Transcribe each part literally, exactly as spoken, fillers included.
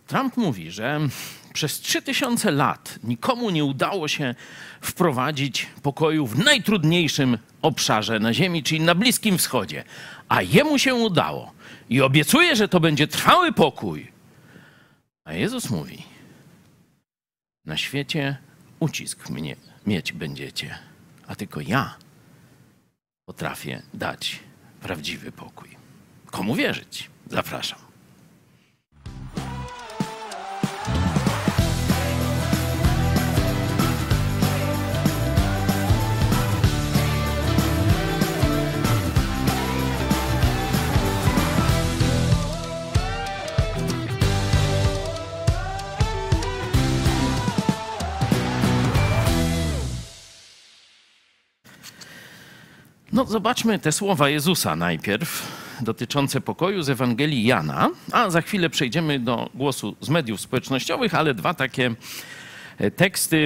Trump mówi, że przez trzy tysiące lat nikomu nie udało się wprowadzić pokoju w najtrudniejszym obszarze na Ziemi, czyli na Bliskim Wschodzie. A jemu się udało i obiecuje, że to będzie trwały pokój. A Jezus mówi, na świecie ucisk mnie mieć będziecie, a tylko ja potrafię dać prawdziwy pokój. Komu wierzyć? Zapraszam. No zobaczmy te słowa Jezusa najpierw, dotyczące pokoju z Ewangelii Jana, a za chwilę przejdziemy do głosu z mediów społecznościowych, ale dwa takie teksty,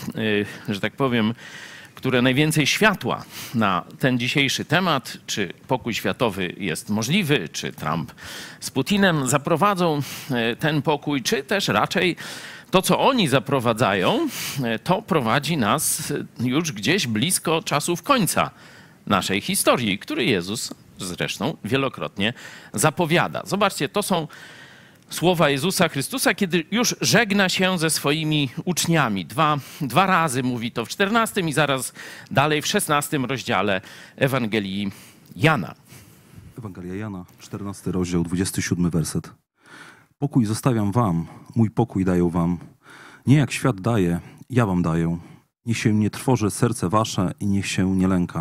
że tak powiem, które najwięcej światła na ten dzisiejszy temat, czy pokój światowy jest możliwy, czy Trump z Putinem zaprowadzą ten pokój, czy też raczej to, co oni zaprowadzają, to prowadzi nas już gdzieś blisko czasów końca naszej historii, który Jezus zresztą wielokrotnie zapowiada. Zobaczcie, to są słowa Jezusa Chrystusa, kiedy już żegna się ze swoimi uczniami. Dwa, dwa razy mówi to w czternastym i zaraz dalej w szesnastym rozdziale Ewangelii Jana. Ewangelia Jana, czternasty rozdział, dwudziesty siódmy werset. Pokój zostawiam wam, mój pokój daję wam. Nie jak świat daje, ja wam daję. Niech się nie trwoży serce wasze i niech się nie lęka.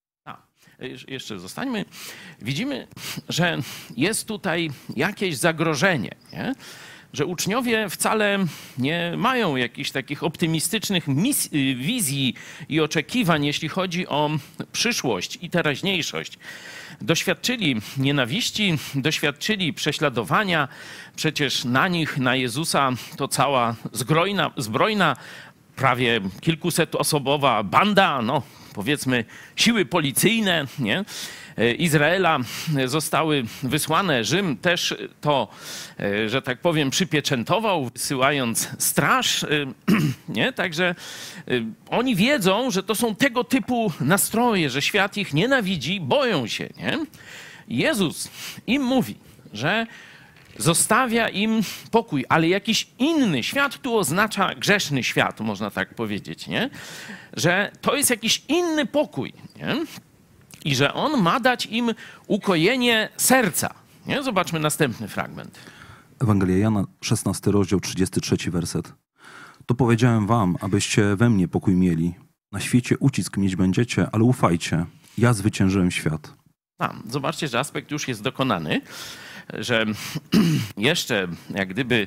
Jeszcze zostańmy. Widzimy, że jest tutaj jakieś zagrożenie, nie? Że uczniowie wcale nie mają jakichś takich optymistycznych mis- wizji i oczekiwań, jeśli chodzi o przyszłość i teraźniejszość. Doświadczyli nienawiści, doświadczyli prześladowania. Przecież na nich, na Jezusa, to cała zbrojna, zbrojna prawie kilkusetosobowa banda, no powiedzmy siły policyjne, nie? Izraela zostały wysłane. Rzym też to, że tak powiem, przypieczętował, wysyłając straż. Nie? Także oni wiedzą, że to są tego typu nastroje, że świat ich nienawidzi, boją się. Nie? Jezus im mówi, że zostawia im pokój, ale jakiś inny świat, tu oznacza grzeszny świat, można tak powiedzieć, nie? Że to jest jakiś inny pokój, nie? I że on ma dać im ukojenie serca. Nie? Zobaczmy następny fragment. Ewangelia Jana, szesnasty rozdział, trzydziesty trzeci werset. To powiedziałem wam, abyście we mnie pokój mieli. Na świecie ucisk mieć będziecie, ale ufajcie, ja zwyciężyłem świat. A, zobaczcie, że aspekt już jest dokonany, że jeszcze jak gdyby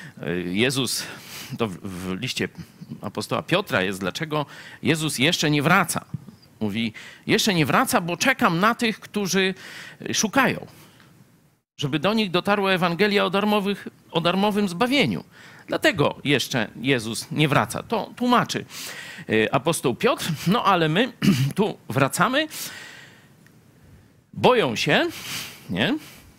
Jezus, to w liście apostoła Piotra jest, dlaczego Jezus jeszcze nie wraca. Mówi, jeszcze nie wraca, bo czekam na tych, którzy szukają, żeby do nich dotarła Ewangelia o, darmowych, o darmowym zbawieniu. Dlatego jeszcze Jezus nie wraca. To tłumaczy apostoł Piotr, no ale my tu wracamy. Boją się, nie?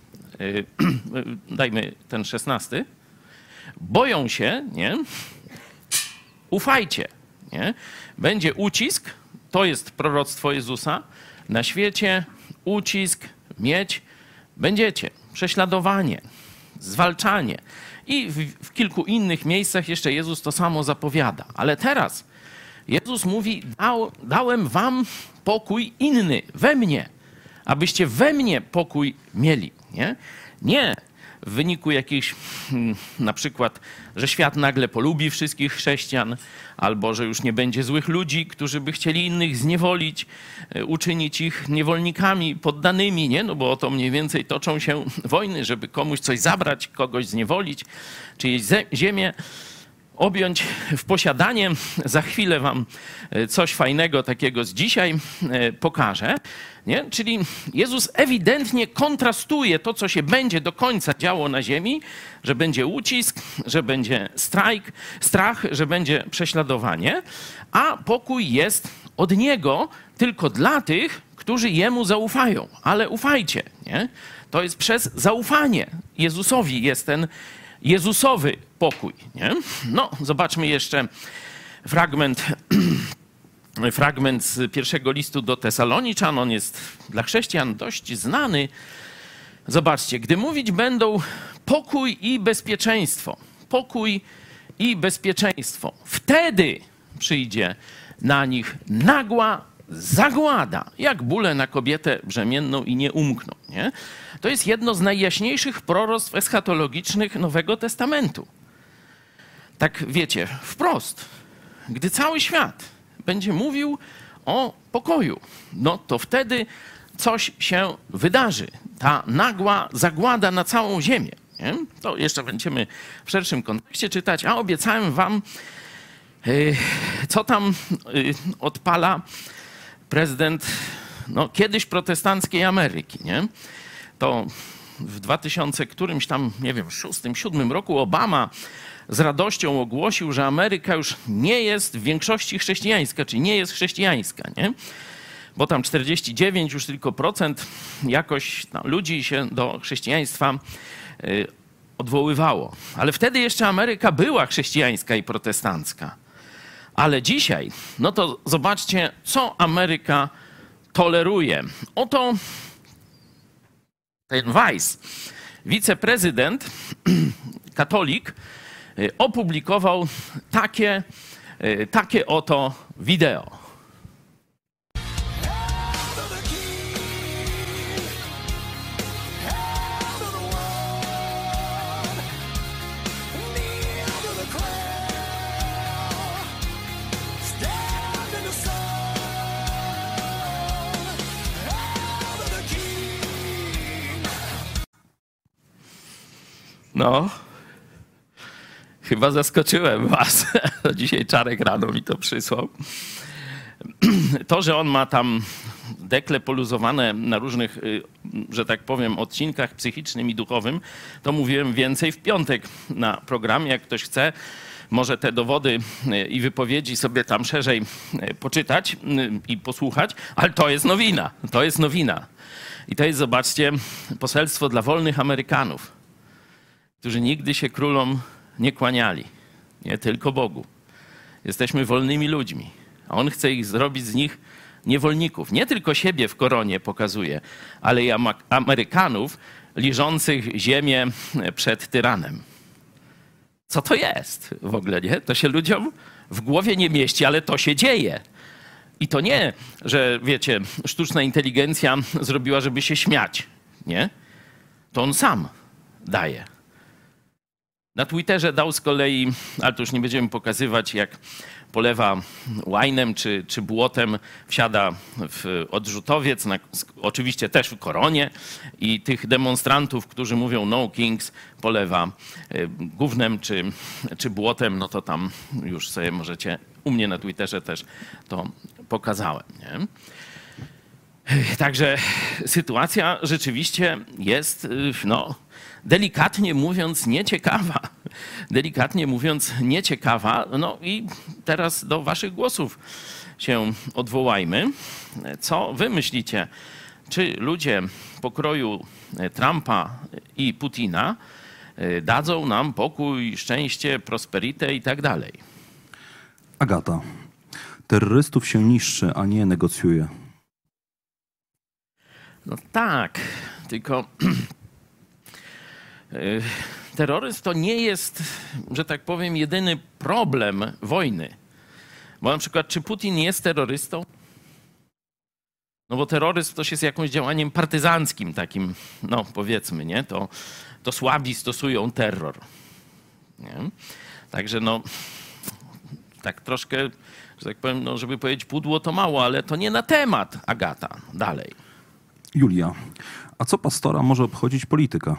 Dajmy ten szesnasty. Boją się, nie? Ufajcie, nie? Będzie ucisk, to jest proroctwo Jezusa. Na świecie ucisk mieć będziecie. Prześladowanie, zwalczanie. I w, w kilku innych miejscach jeszcze Jezus to samo zapowiada. Ale teraz Jezus mówi, Dał, dałem wam pokój inny, we mnie, abyście we mnie pokój mieli. Nie? Nie w wyniku jakichś, na przykład, że świat nagle polubi wszystkich chrześcijan, albo że już nie będzie złych ludzi, którzy by chcieli innych zniewolić, uczynić ich niewolnikami, poddanymi, nie? No bo o to mniej więcej toczą się wojny, żeby komuś coś zabrać, kogoś zniewolić, czyjeś ziemię objąć w posiadanie. Za chwilę wam coś fajnego takiego z dzisiaj pokażę. Nie? Czyli Jezus ewidentnie kontrastuje to, co się będzie do końca działo na ziemi, że będzie ucisk, że będzie strajk, strach, że będzie prześladowanie, a pokój jest od Niego tylko dla tych, którzy Jemu zaufają. Ale ufajcie, nie? To jest przez zaufanie Jezusowi jest ten Jezusowy pokój, nie? No, zobaczmy jeszcze fragment, fragment z pierwszego listu do Tesaloniczan. On jest dla chrześcijan dość znany. Zobaczcie, gdy mówić będą pokój i bezpieczeństwo, pokój i bezpieczeństwo, wtedy przyjdzie na nich nagła zagłada, jak bóle na kobietę brzemienną i nie umkną. Nie? To jest jedno z najjaśniejszych proroctw eschatologicznych Nowego Testamentu. Tak wiecie, wprost, gdy cały świat będzie mówił o pokoju, no to wtedy coś się wydarzy. Ta nagła zagłada na całą ziemię. Nie? To jeszcze będziemy w szerszym kontekście czytać, a obiecałem wam, yy, co tam yy, odpala prezydent no, kiedyś protestanckiej Ameryki. Nie? To w dwa tysiące którymś tam, nie wiem, szóstym, siódmym roku Obama z radością ogłosił, że Ameryka już nie jest w większości chrześcijańska, czyli nie jest chrześcijańska, nie? Bo tam czterdzieści dziewięć już tylko procent jakoś no, ludzi się do chrześcijaństwa y, odwoływało. Ale wtedy jeszcze Ameryka była chrześcijańska i protestancka. Ale dzisiaj, no to zobaczcie, co Ameryka toleruje. Oto ten Weiss, wiceprezydent, katolik, opublikował takie, takie oto wideo. No, chyba zaskoczyłem was. Dzisiaj Czarek rano mi to przysłał. To, że on ma tam dekle poluzowane na różnych, że tak powiem, odcinkach psychicznym i duchowym, to mówiłem więcej w piątek na programie. Jak ktoś chce, może te dowody i wypowiedzi sobie tam szerzej poczytać i posłuchać, ale to jest nowina. To jest nowina. I to jest, zobaczcie, poselstwo dla wolnych Amerykanów, którzy nigdy się królom nie kłaniali, nie tylko Bogu. Jesteśmy wolnymi ludźmi, a on chce ich zrobić z nich niewolników. Nie tylko siebie w koronie pokazuje, ale i Amerykanów liżących ziemię przed tyranem. Co to jest w ogóle, nie? To się ludziom w głowie nie mieści, ale to się dzieje. I to nie, że wiecie, sztuczna inteligencja zrobiła, żeby się śmiać, nie? To on sam daje. Na Twitterze dał z kolei, ale to już nie będziemy pokazywać, jak polewa łajnem czy, czy błotem, wsiada w odrzutowiec, na, oczywiście też w koronie i tych demonstrantów, którzy mówią no kings, polewa gównem czy, czy błotem, no to tam już sobie możecie, u mnie na Twitterze też to pokazałem, nie? Także sytuacja rzeczywiście jest, no, delikatnie mówiąc, nieciekawa. Delikatnie mówiąc, nieciekawa. No i teraz do waszych głosów się odwołajmy. Co wy myślicie? Czy ludzie pokroju Trumpa i Putina dadzą nam pokój, szczęście, prosperitę i tak dalej? Agata. Terrorystów się niszczy, a nie negocjuje. No tak, tylko terroryzm to nie jest, że tak powiem, jedyny problem wojny. Bo na przykład, czy Putin jest terrorystą? No bo terroryzm to jest jakimś działaniem partyzanckim takim, no powiedzmy, nie? To, to słabi stosują terror. Nie? Także no, tak troszkę, że tak powiem, no, żeby powiedzieć pudło to mało, ale to nie na temat, Agata. Dalej. Julia, a co pastora może obchodzić polityka?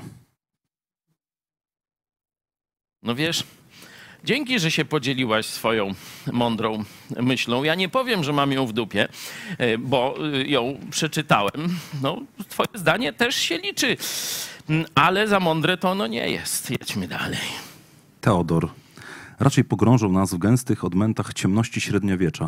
No wiesz, dzięki, że się podzieliłaś swoją mądrą myślą. Ja nie powiem, że mam ją w dupie, bo ją przeczytałem. No, twoje zdanie też się liczy, ale za mądre to ono nie jest. Jedźmy dalej. Teodor, raczej pogrążą nas w gęstych odmętach ciemności średniowiecza.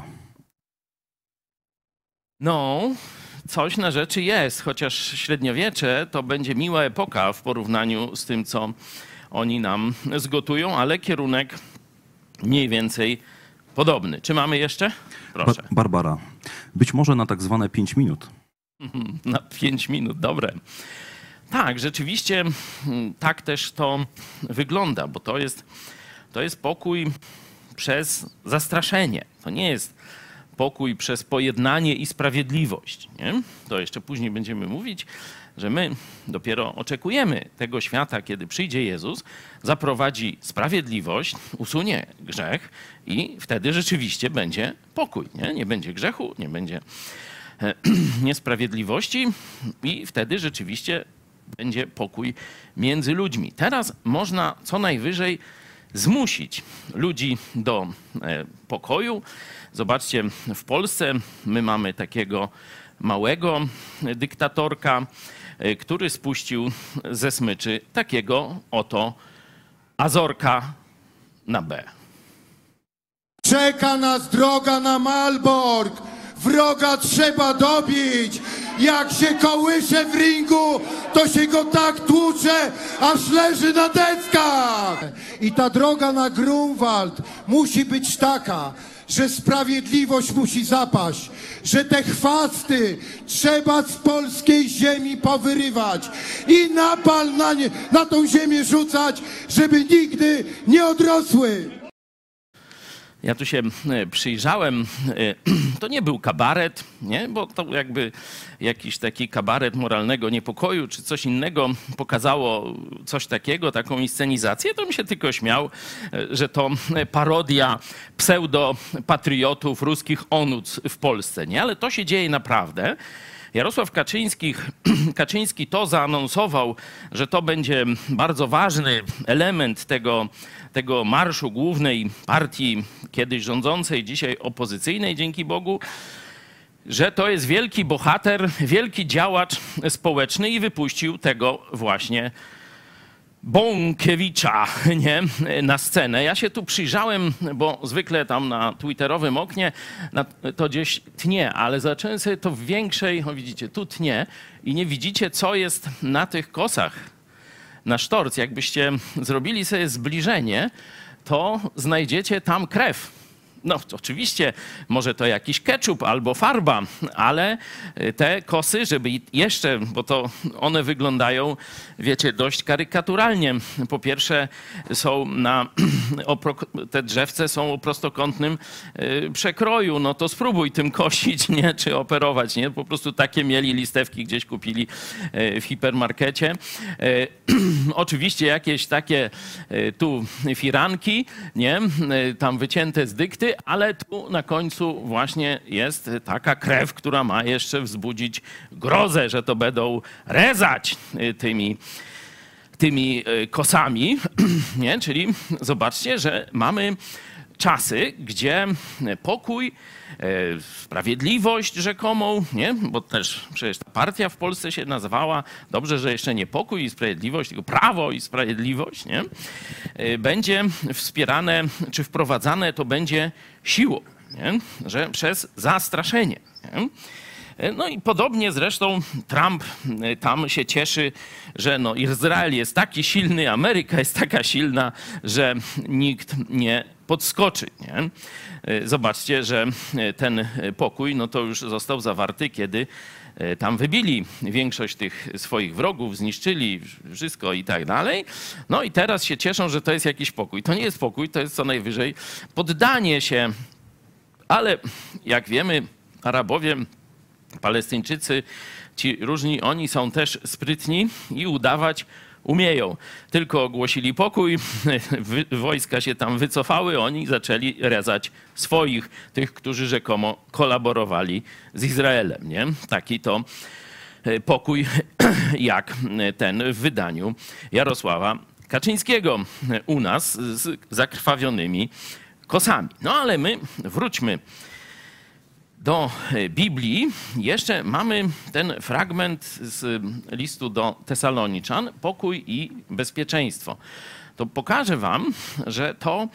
No, coś na rzeczy jest, chociaż średniowiecze to będzie miła epoka w porównaniu z tym, co oni nam zgotują, ale kierunek mniej więcej podobny. Czy mamy jeszcze? Proszę. Ba- Barbara, być może na tak zwane pięć minut. Na pięć minut, dobre. Tak, rzeczywiście tak też to wygląda, bo to jest, to jest pokój przez zastraszenie. To nie jest pokój przez pojednanie i sprawiedliwość. Nie? To jeszcze później będziemy mówić, że my dopiero oczekujemy tego świata, kiedy przyjdzie Jezus, zaprowadzi sprawiedliwość, usunie grzech i wtedy rzeczywiście będzie pokój. Nie, nie będzie grzechu, nie będzie niesprawiedliwości i wtedy rzeczywiście będzie pokój między ludźmi. Teraz można co najwyżej zmusić ludzi do pokoju. Zobaczcie, w Polsce my mamy takiego małego dyktatorka, który spuścił ze smyczy takiego oto Azorka na B. Czeka nas droga na Malbork. Wroga trzeba dobić. Jak się kołysze w ringu, to się go tak tłucze, aż leży na deskach. I ta droga na Grunwald musi być taka, że sprawiedliwość musi zapaść, że te chwasty trzeba z polskiej ziemi powyrywać i napal na, nie, na tą ziemię rzucać, żeby nigdy nie odrosły. Ja tu się przyjrzałem, to nie był kabaret, nie? Bo to jakby jakiś taki kabaret moralnego niepokoju czy coś innego pokazało coś takiego, taką inscenizację, to mi się tylko śmiał, że to parodia pseudopatriotów, ruskich onuc w Polsce, nie? Ale to się dzieje naprawdę. Jarosław Kaczyński, Kaczyński to zaanonsował, że to będzie bardzo ważny element tego, tego marszu głównej partii kiedyś rządzącej, dzisiaj opozycyjnej, dzięki Bogu, że to jest wielki bohater, wielki działacz społeczny i wypuścił tego właśnie Bąkiewicza, nie, na scenę. Ja się tu przyjrzałem, bo zwykle tam na twitterowym oknie to gdzieś tnie, ale zacząłem sobie to w większej, o widzicie, tu tnie i nie widzicie, co jest na tych kosach, na sztorc. Jakbyście zrobili sobie zbliżenie, to znajdziecie tam krew. No oczywiście, może to jakiś ketchup albo farba, ale te kosy, żeby jeszcze, bo to one wyglądają, wiecie, dość karykaturalnie. Po pierwsze są na, te drzewce są o prostokątnym przekroju, no to spróbuj tym kosić, nie, czy operować, nie, po prostu takie mieli listewki, gdzieś kupili w hipermarkecie. Oczywiście jakieś takie tu firanki, nie, tam wycięte z dykty, ale tu na końcu właśnie jest taka krew, która ma jeszcze wzbudzić grozę, że to będą rezać tymi, tymi kosami. Nie? Czyli zobaczcie, że mamy czasy, gdzie pokój, sprawiedliwość rzekomą, nie? Bo też przecież ta partia w Polsce się nazywała, dobrze, że jeszcze nie pokój i sprawiedliwość, tylko prawo i sprawiedliwość, nie? Będzie wspierane czy wprowadzane to będzie siłą, nie? Że przez zastraszenie. Nie? No i podobnie zresztą Trump tam się cieszy, że no Izrael jest taki silny, Ameryka jest taka silna, że nikt nie podskoczy. Nie? Zobaczcie, że ten pokój no to już został zawarty, kiedy tam wybili większość tych swoich wrogów, zniszczyli wszystko i tak dalej. No i teraz się cieszą, że to jest jakiś pokój. To nie jest pokój, to jest co najwyżej poddanie się. Ale jak wiemy, Arabowie, Palestyńczycy, ci różni, oni są też sprytni i udawać umieją. Tylko ogłosili pokój, wojska się tam wycofały, oni zaczęli rezać swoich, tych, którzy rzekomo kolaborowali z Izraelem. Nie? Taki to pokój jak ten w wydaniu Jarosława Kaczyńskiego u nas z zakrwawionymi kosami. No ale my wróćmy do Biblii. Jeszcze mamy ten fragment z listu do Tesaloniczan, pokój i bezpieczeństwo. To pokażę wam, że to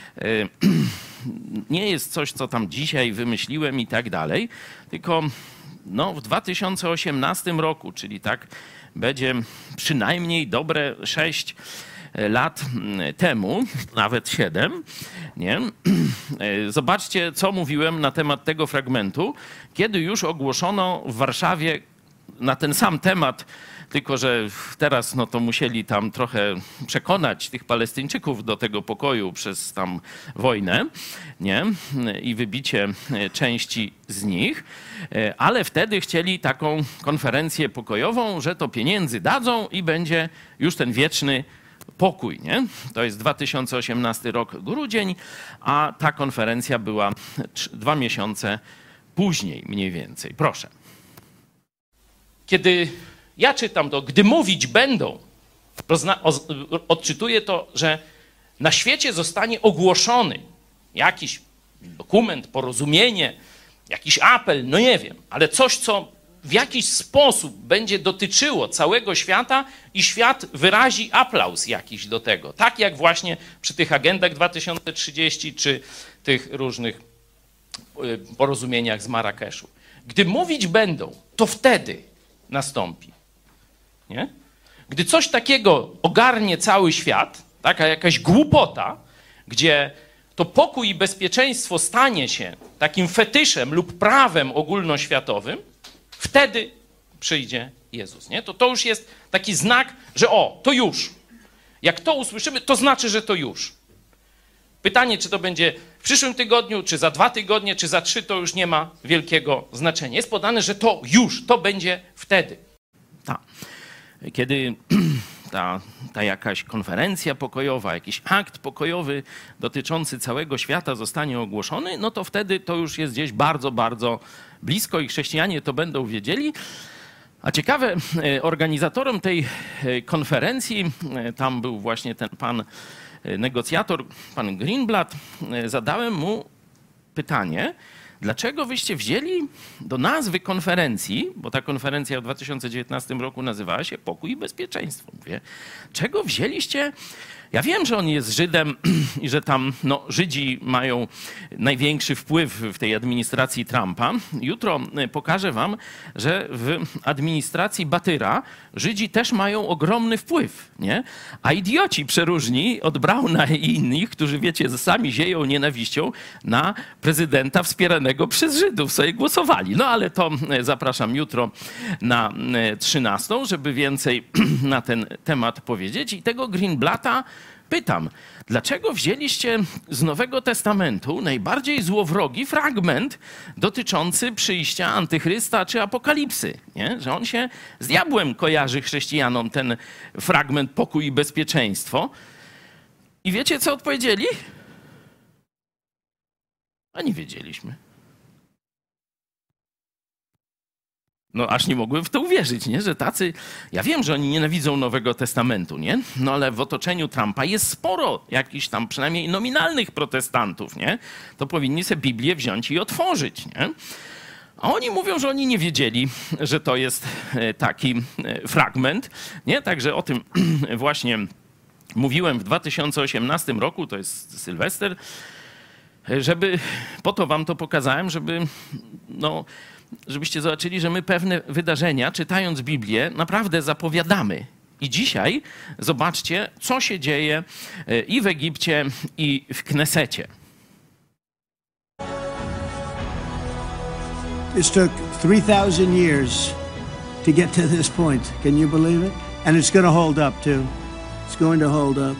nie jest coś, co tam dzisiaj wymyśliłem i tak dalej, tylko no, w dwa tysiące osiemnastym roku, czyli tak będzie przynajmniej dobre sześć lat temu, nawet siedem, nie? Zobaczcie, co mówiłem na temat tego fragmentu, kiedy już ogłoszono w Warszawie na ten sam temat, tylko że teraz no to musieli tam trochę przekonać tych Palestyńczyków do tego pokoju przez tam wojnę, nie? I wybicie części z nich, ale wtedy chcieli taką konferencję pokojową, że to pieniędzy dadzą i będzie już ten wieczny pokój, nie? To jest dwa tysiące osiemnasty rok, grudzień, a ta konferencja była dwa miesiące później mniej więcej. Proszę. Kiedy ja czytam to, gdy mówić będą, odczytuję to, że na świecie zostanie ogłoszony jakiś dokument, porozumienie, jakiś apel, no nie wiem, ale coś, co w jakiś sposób będzie dotyczyło całego świata i świat wyrazi aplauz jakiś do tego. Tak jak właśnie przy tych agendach dwa tysiące trzydzieści czy tych różnych porozumieniach z Marrakeszu. Gdy mówić będą, to wtedy nastąpi. Nie? Gdy coś takiego ogarnie cały świat, taka jakaś głupota, gdzie to pokój i bezpieczeństwo stanie się takim fetyszem lub prawem ogólnoświatowym, wtedy przyjdzie Jezus. Nie? To, to już jest taki znak, że o, to już. Jak to usłyszymy, to znaczy, że to już. Pytanie, czy to będzie w przyszłym tygodniu, czy za dwa tygodnie, czy za trzy, to już nie ma wielkiego znaczenia. Jest podane, że to już, to będzie wtedy. Tak. Kiedy ta, ta jakaś konferencja pokojowa, jakiś akt pokojowy dotyczący całego świata zostanie ogłoszony, no to wtedy to już jest gdzieś bardzo, bardzo blisko i chrześcijanie to będą wiedzieli. A ciekawe, organizatorem tej konferencji, tam był właśnie ten pan negocjator, pan Greenblatt, zadałem mu pytanie, dlaczego wyście wzięli do nazwy konferencji, bo ta konferencja w dwa tysiące dziewiętnastym roku nazywała się Pokój i Bezpieczeństwo. Mówię, czego wzięliście? Ja wiem, że on jest Żydem i że tam no, Żydzi mają największy wpływ w tej administracji Trumpa. Jutro pokażę wam, że w administracji Batyra Żydzi też mają ogromny wpływ, nie? A idioci przeróżni od Brauna i innych, którzy wiecie, sami zieją nienawiścią na prezydenta wspieranego przez Żydów, sobie głosowali. No ale to zapraszam jutro na trzynastą, żeby więcej na ten temat powiedzieć. I tego Greenblatta pytam, dlaczego wzięliście z Nowego Testamentu najbardziej złowrogi fragment dotyczący przyjścia Antychrysta czy Apokalipsy? Nie? Że on się z diabłem kojarzy chrześcijanom, ten fragment Pokój i Bezpieczeństwo. I wiecie, co odpowiedzieli? A nie wiedzieliśmy. No aż nie mogłem w to uwierzyć, nie? Że tacy... Ja wiem, że oni nienawidzą Nowego Testamentu, nie? No ale w otoczeniu Trumpa jest sporo jakichś tam przynajmniej nominalnych protestantów, nie? To powinni sobie Biblię wziąć i otworzyć, nie? A oni mówią, że oni nie wiedzieli, że to jest taki fragment, nie? Także o tym właśnie mówiłem w dwa tysiące osiemnastym roku, to jest Sylwester, żeby... Po to wam to pokazałem, żeby... no. żebyście zobaczyli, że my pewne wydarzenia, czytając Biblię, naprawdę zapowiadamy. I dzisiaj zobaczcie, co się dzieje i w Egipcie, i w Knesecie. This took three thousand years to get to this point. Can you believe it? And it's going to hold up too. It's going to hold up.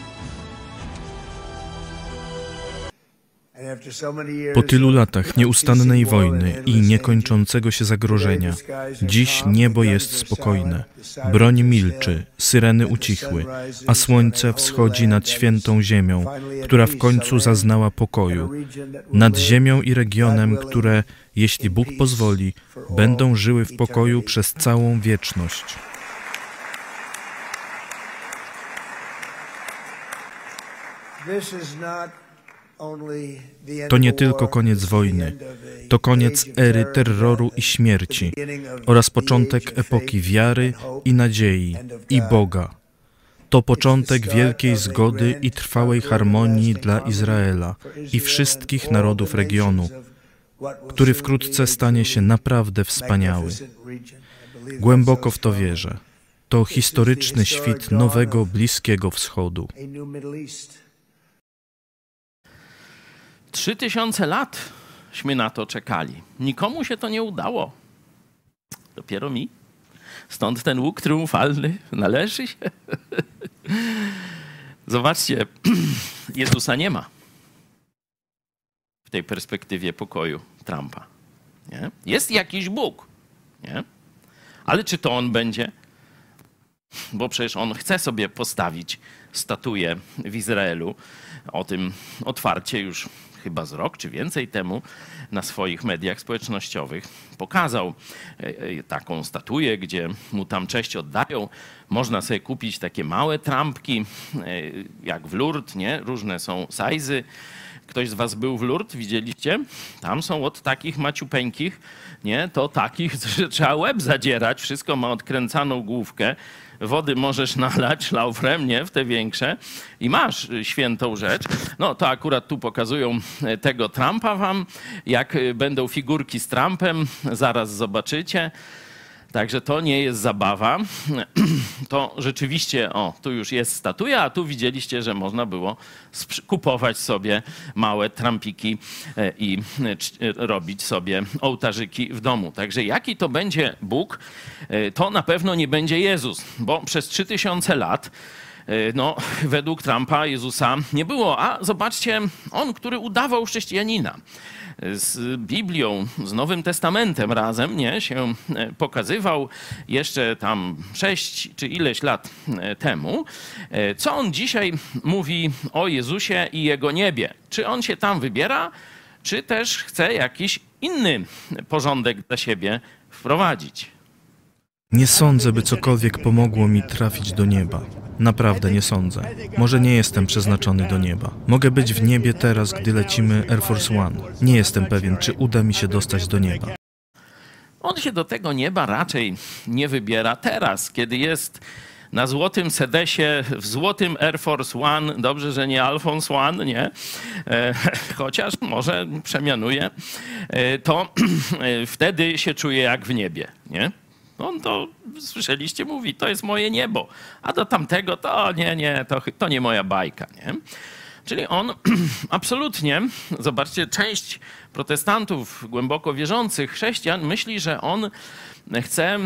Po tylu latach nieustannej wojny i niekończącego się zagrożenia, dziś niebo jest spokojne, broń milczy, syreny ucichły, a słońce wschodzi nad świętą ziemią, która w końcu zaznała pokoju, nad ziemią i regionem, które, jeśli Bóg pozwoli, będą żyły w pokoju przez całą wieczność. To nie tylko koniec wojny, to koniec ery terroru i śmierci oraz początek epoki wiary i nadziei i Boga. To początek wielkiej zgody i trwałej harmonii dla Izraela i wszystkich narodów regionu, który wkrótce stanie się naprawdę wspaniały. Głęboko w to wierzę. To historyczny świt nowego Bliskiego Wschodu. Trzy tysiące latśmy na to czekali. Nikomu się to nie udało. Dopiero mi. Stąd ten łuk triumfalny należy się. Zobaczcie, Jezusa nie ma w tej perspektywie pokoju Trumpa. Nie? Jest jakiś Bóg, nie? Ale czy to On będzie? Bo przecież On chce sobie postawić statuję w Izraelu. O tym otwarcie już chyba z rok czy więcej temu na swoich mediach społecznościowych pokazał taką statuję, gdzie mu tam cześć oddają. Można sobie kupić takie małe trampki, jak w Lourdes, nie? Różne są sajzy. Ktoś z was był w Lourdes, widzieliście? Tam są od takich maciupeńkich, nie? To takich, że trzeba łeb zadzierać. Wszystko ma odkręcaną główkę. Wody możesz nalać szlaufrem, nie? W te większe i masz świętą rzecz. No to akurat tu pokazują tego Trumpa wam. Jak będą figurki z Trumpem, zaraz zobaczycie. Także to nie jest zabawa. To rzeczywiście, o, tu już jest statuja, a tu widzieliście, że można było kupować sobie małe trampiki i robić sobie ołtarzyki w domu. Także jaki to będzie Bóg, to na pewno nie będzie Jezus, bo przez trzy tysiące lat no, według Trumpa Jezusa nie było. A zobaczcie, on, który udawał chrześcijanina, z Biblią, z Nowym Testamentem razem, nie, się pokazywał jeszcze tam sześć czy ileś lat temu. Co on dzisiaj mówi o Jezusie i Jego niebie? Czy on się tam wybiera, czy też chce jakiś inny porządek dla siebie wprowadzić? Nie sądzę, by cokolwiek pomogło mi trafić do nieba. Naprawdę nie sądzę. Może nie jestem przeznaczony do nieba. Mogę być w niebie teraz, gdy lecimy Air Force One. Nie jestem pewien, czy uda mi się dostać do nieba. On się do tego nieba raczej nie wybiera teraz, kiedy jest na złotym sedesie, w złotym Air Force One. Dobrze, że nie Alphonse One, nie? E, chociaż może przemianuje. E, to e, wtedy się czuje jak w niebie, nie? On to, słyszeliście, mówi, to jest moje niebo, a do tamtego to nie, nie, to, to nie moja bajka, nie? Czyli on absolutnie, zobaczcie, część protestantów głęboko wierzących chrześcijan myśli, że on chce,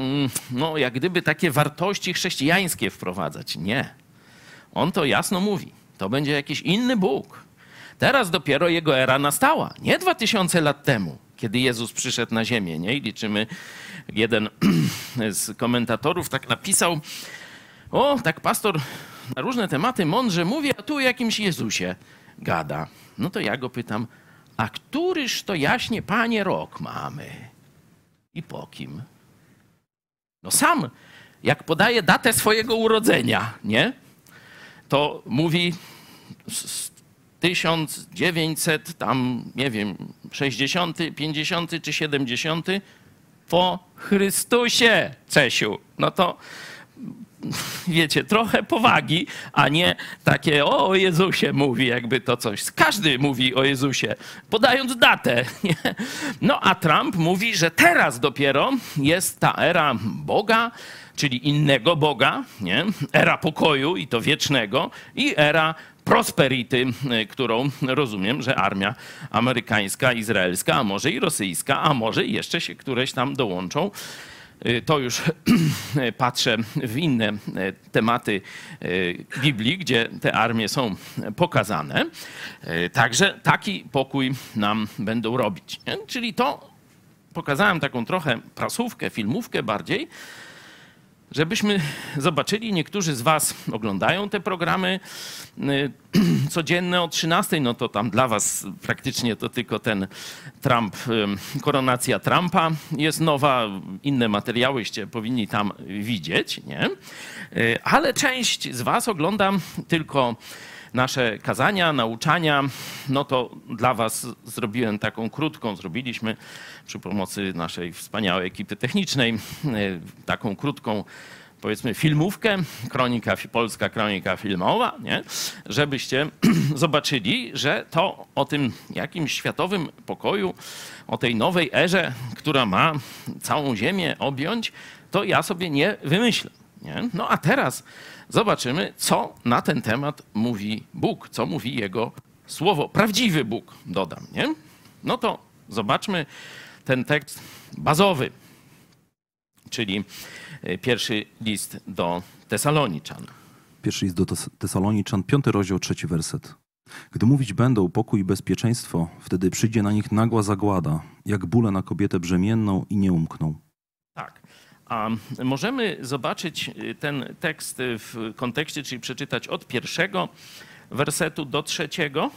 no jak gdyby takie wartości chrześcijańskie wprowadzać. Nie. On to jasno mówi. To będzie jakiś inny Bóg. Teraz dopiero jego era nastała. Nie dwa tysiące lat temu, kiedy Jezus przyszedł na ziemię, nie? I liczymy, jeden z komentatorów tak napisał, o, tak pastor na różne tematy mądrze mówi, a tu o jakimś Jezusie gada. No to ja go pytam, a któryż to jaśnie, Panie, rok mamy? I po kim? No sam, jak podaje datę swojego urodzenia, nie? To mówi tysiąc dziewięćset, tam, nie wiem, sześćdziesiąty, pięćdziesiąty czy siedemdziesiąty po Chrystusie, Czesiu. No to wiecie, trochę powagi, a nie takie o, o Jezusie mówi, jakby to coś. Każdy mówi o Jezusie, podając datę. Nie? No a Trump mówi, że teraz dopiero jest ta era Boga, czyli innego Boga, nie? Era pokoju i to wiecznego i era prosperity, którą rozumiem, że armia amerykańska, izraelska, a może i rosyjska, a może jeszcze się któreś tam dołączą. To już patrzę w inne tematy Biblii, gdzie te armie są pokazane. Także taki pokój nam będą robić. Czyli to pokazałem taką trochę prasówkę, filmówkę bardziej, żebyśmy zobaczyli, niektórzy z was oglądają te programy codzienne o trzynastej, no to tam dla was praktycznie to tylko ten Trump, koronacja Trumpa jest nowa, inne materiałyście powinni tam widzieć, nie? Ale część z was ogląda tylko nasze kazania, nauczania, no to dla was zrobiłem taką krótką, zrobiliśmy przy pomocy naszej wspaniałej ekipy technicznej, taką krótką, powiedzmy, filmówkę, kronika, polska kronika filmowa, nie? Żebyście zobaczyli, że to o tym jakimś światowym pokoju, o tej nowej erze, która ma całą ziemię objąć, to ja sobie nie wymyślę. Nie? No a teraz zobaczymy, co na ten temat mówi Bóg, co mówi Jego Słowo. Prawdziwy Bóg, dodam. Nie? No to zobaczmy ten tekst bazowy, czyli pierwszy list do Tesaloniczan. Pierwszy list do Tes- Tesaloniczan, piąty rozdział, trzeci werset. Gdy mówić będą pokój i bezpieczeństwo, wtedy przyjdzie na nich nagła zagłada, jak bóle na kobietę brzemienną i nie umkną. Tak. A możemy zobaczyć ten tekst w kontekście, czyli przeczytać od pierwszego wersetu do trzeciego.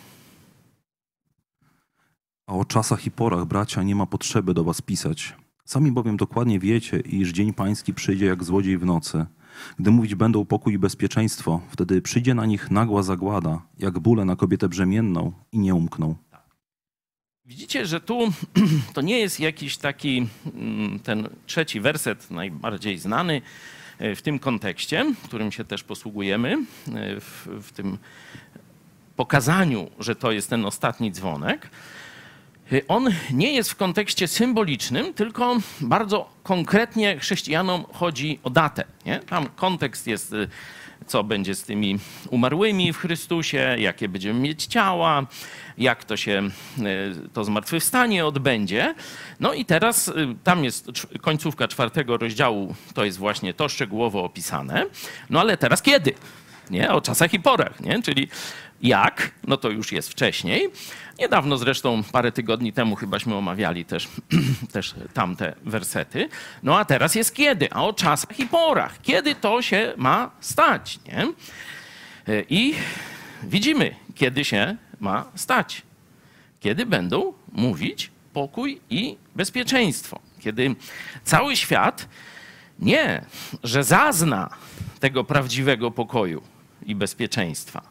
A o czasach i porach, bracia, nie ma potrzeby do was pisać. Sami bowiem dokładnie wiecie, iż dzień pański przyjdzie jak złodziej w nocy. Gdy mówić będą pokój i bezpieczeństwo, wtedy przyjdzie na nich nagła zagłada, jak bóle na kobietę brzemienną i nie umkną. Widzicie, że tu to nie jest jakiś taki ten trzeci werset, najbardziej znany w tym kontekście, którym się też posługujemy, w, w tym pokazaniu, że to jest ten ostatni dzwonek. On nie jest w kontekście symbolicznym, tylko bardzo konkretnie chrześcijanom chodzi o datę. Nie? Tam kontekst jest, co będzie z tymi umarłymi w Chrystusie, jakie będziemy mieć ciała, jak to się, to zmartwychwstanie odbędzie. No i teraz tam jest końcówka czwartego rozdziału, to jest właśnie to szczegółowo opisane. No ale teraz kiedy? Nie? O czasach i porach, nie? Czyli jak? No to już jest wcześniej. Niedawno zresztą, parę tygodni temu chybaśmy omawiali też, też tamte wersety. No a teraz jest kiedy? A o czasach i porach. Kiedy to się ma stać, nie? I widzimy, kiedy się ma stać. Kiedy będą mówić pokój i bezpieczeństwo. Kiedy cały świat nie, że zazna tego prawdziwego pokoju i bezpieczeństwa,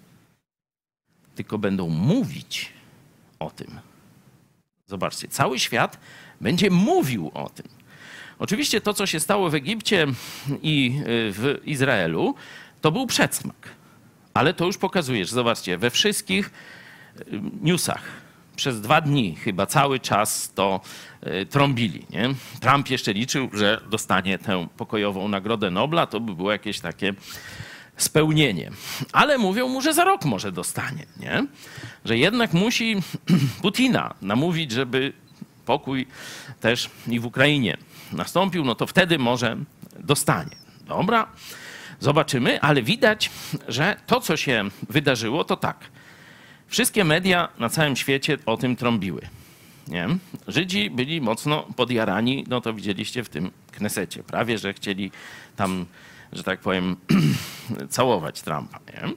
tylko będą mówić o tym. Zobaczcie, cały świat będzie mówił o tym. Oczywiście to, co się stało w Egipcie i w Izraelu, to był przedsmak. Ale to już pokazuje, że zobaczcie, we wszystkich newsach przez dwa dni chyba cały czas to trąbili. Nie? Trump jeszcze liczył, że dostanie tę pokojową Nagrodę Nobla. To by było jakieś takie spełnienie. Ale mówią mu, że za rok może dostanie. Nie? Że jednak musi Putina namówić, żeby pokój też i w Ukrainie nastąpił, no to wtedy może dostanie. Dobra, zobaczymy, ale widać, że to, co się wydarzyło, to tak. Wszystkie media na całym świecie o tym trąbiły. Nie? Żydzi byli mocno podjarani, no to widzieliście w tym Knesecie. Prawie, że chcieli tam, że tak powiem, całować Trumpa. Nie?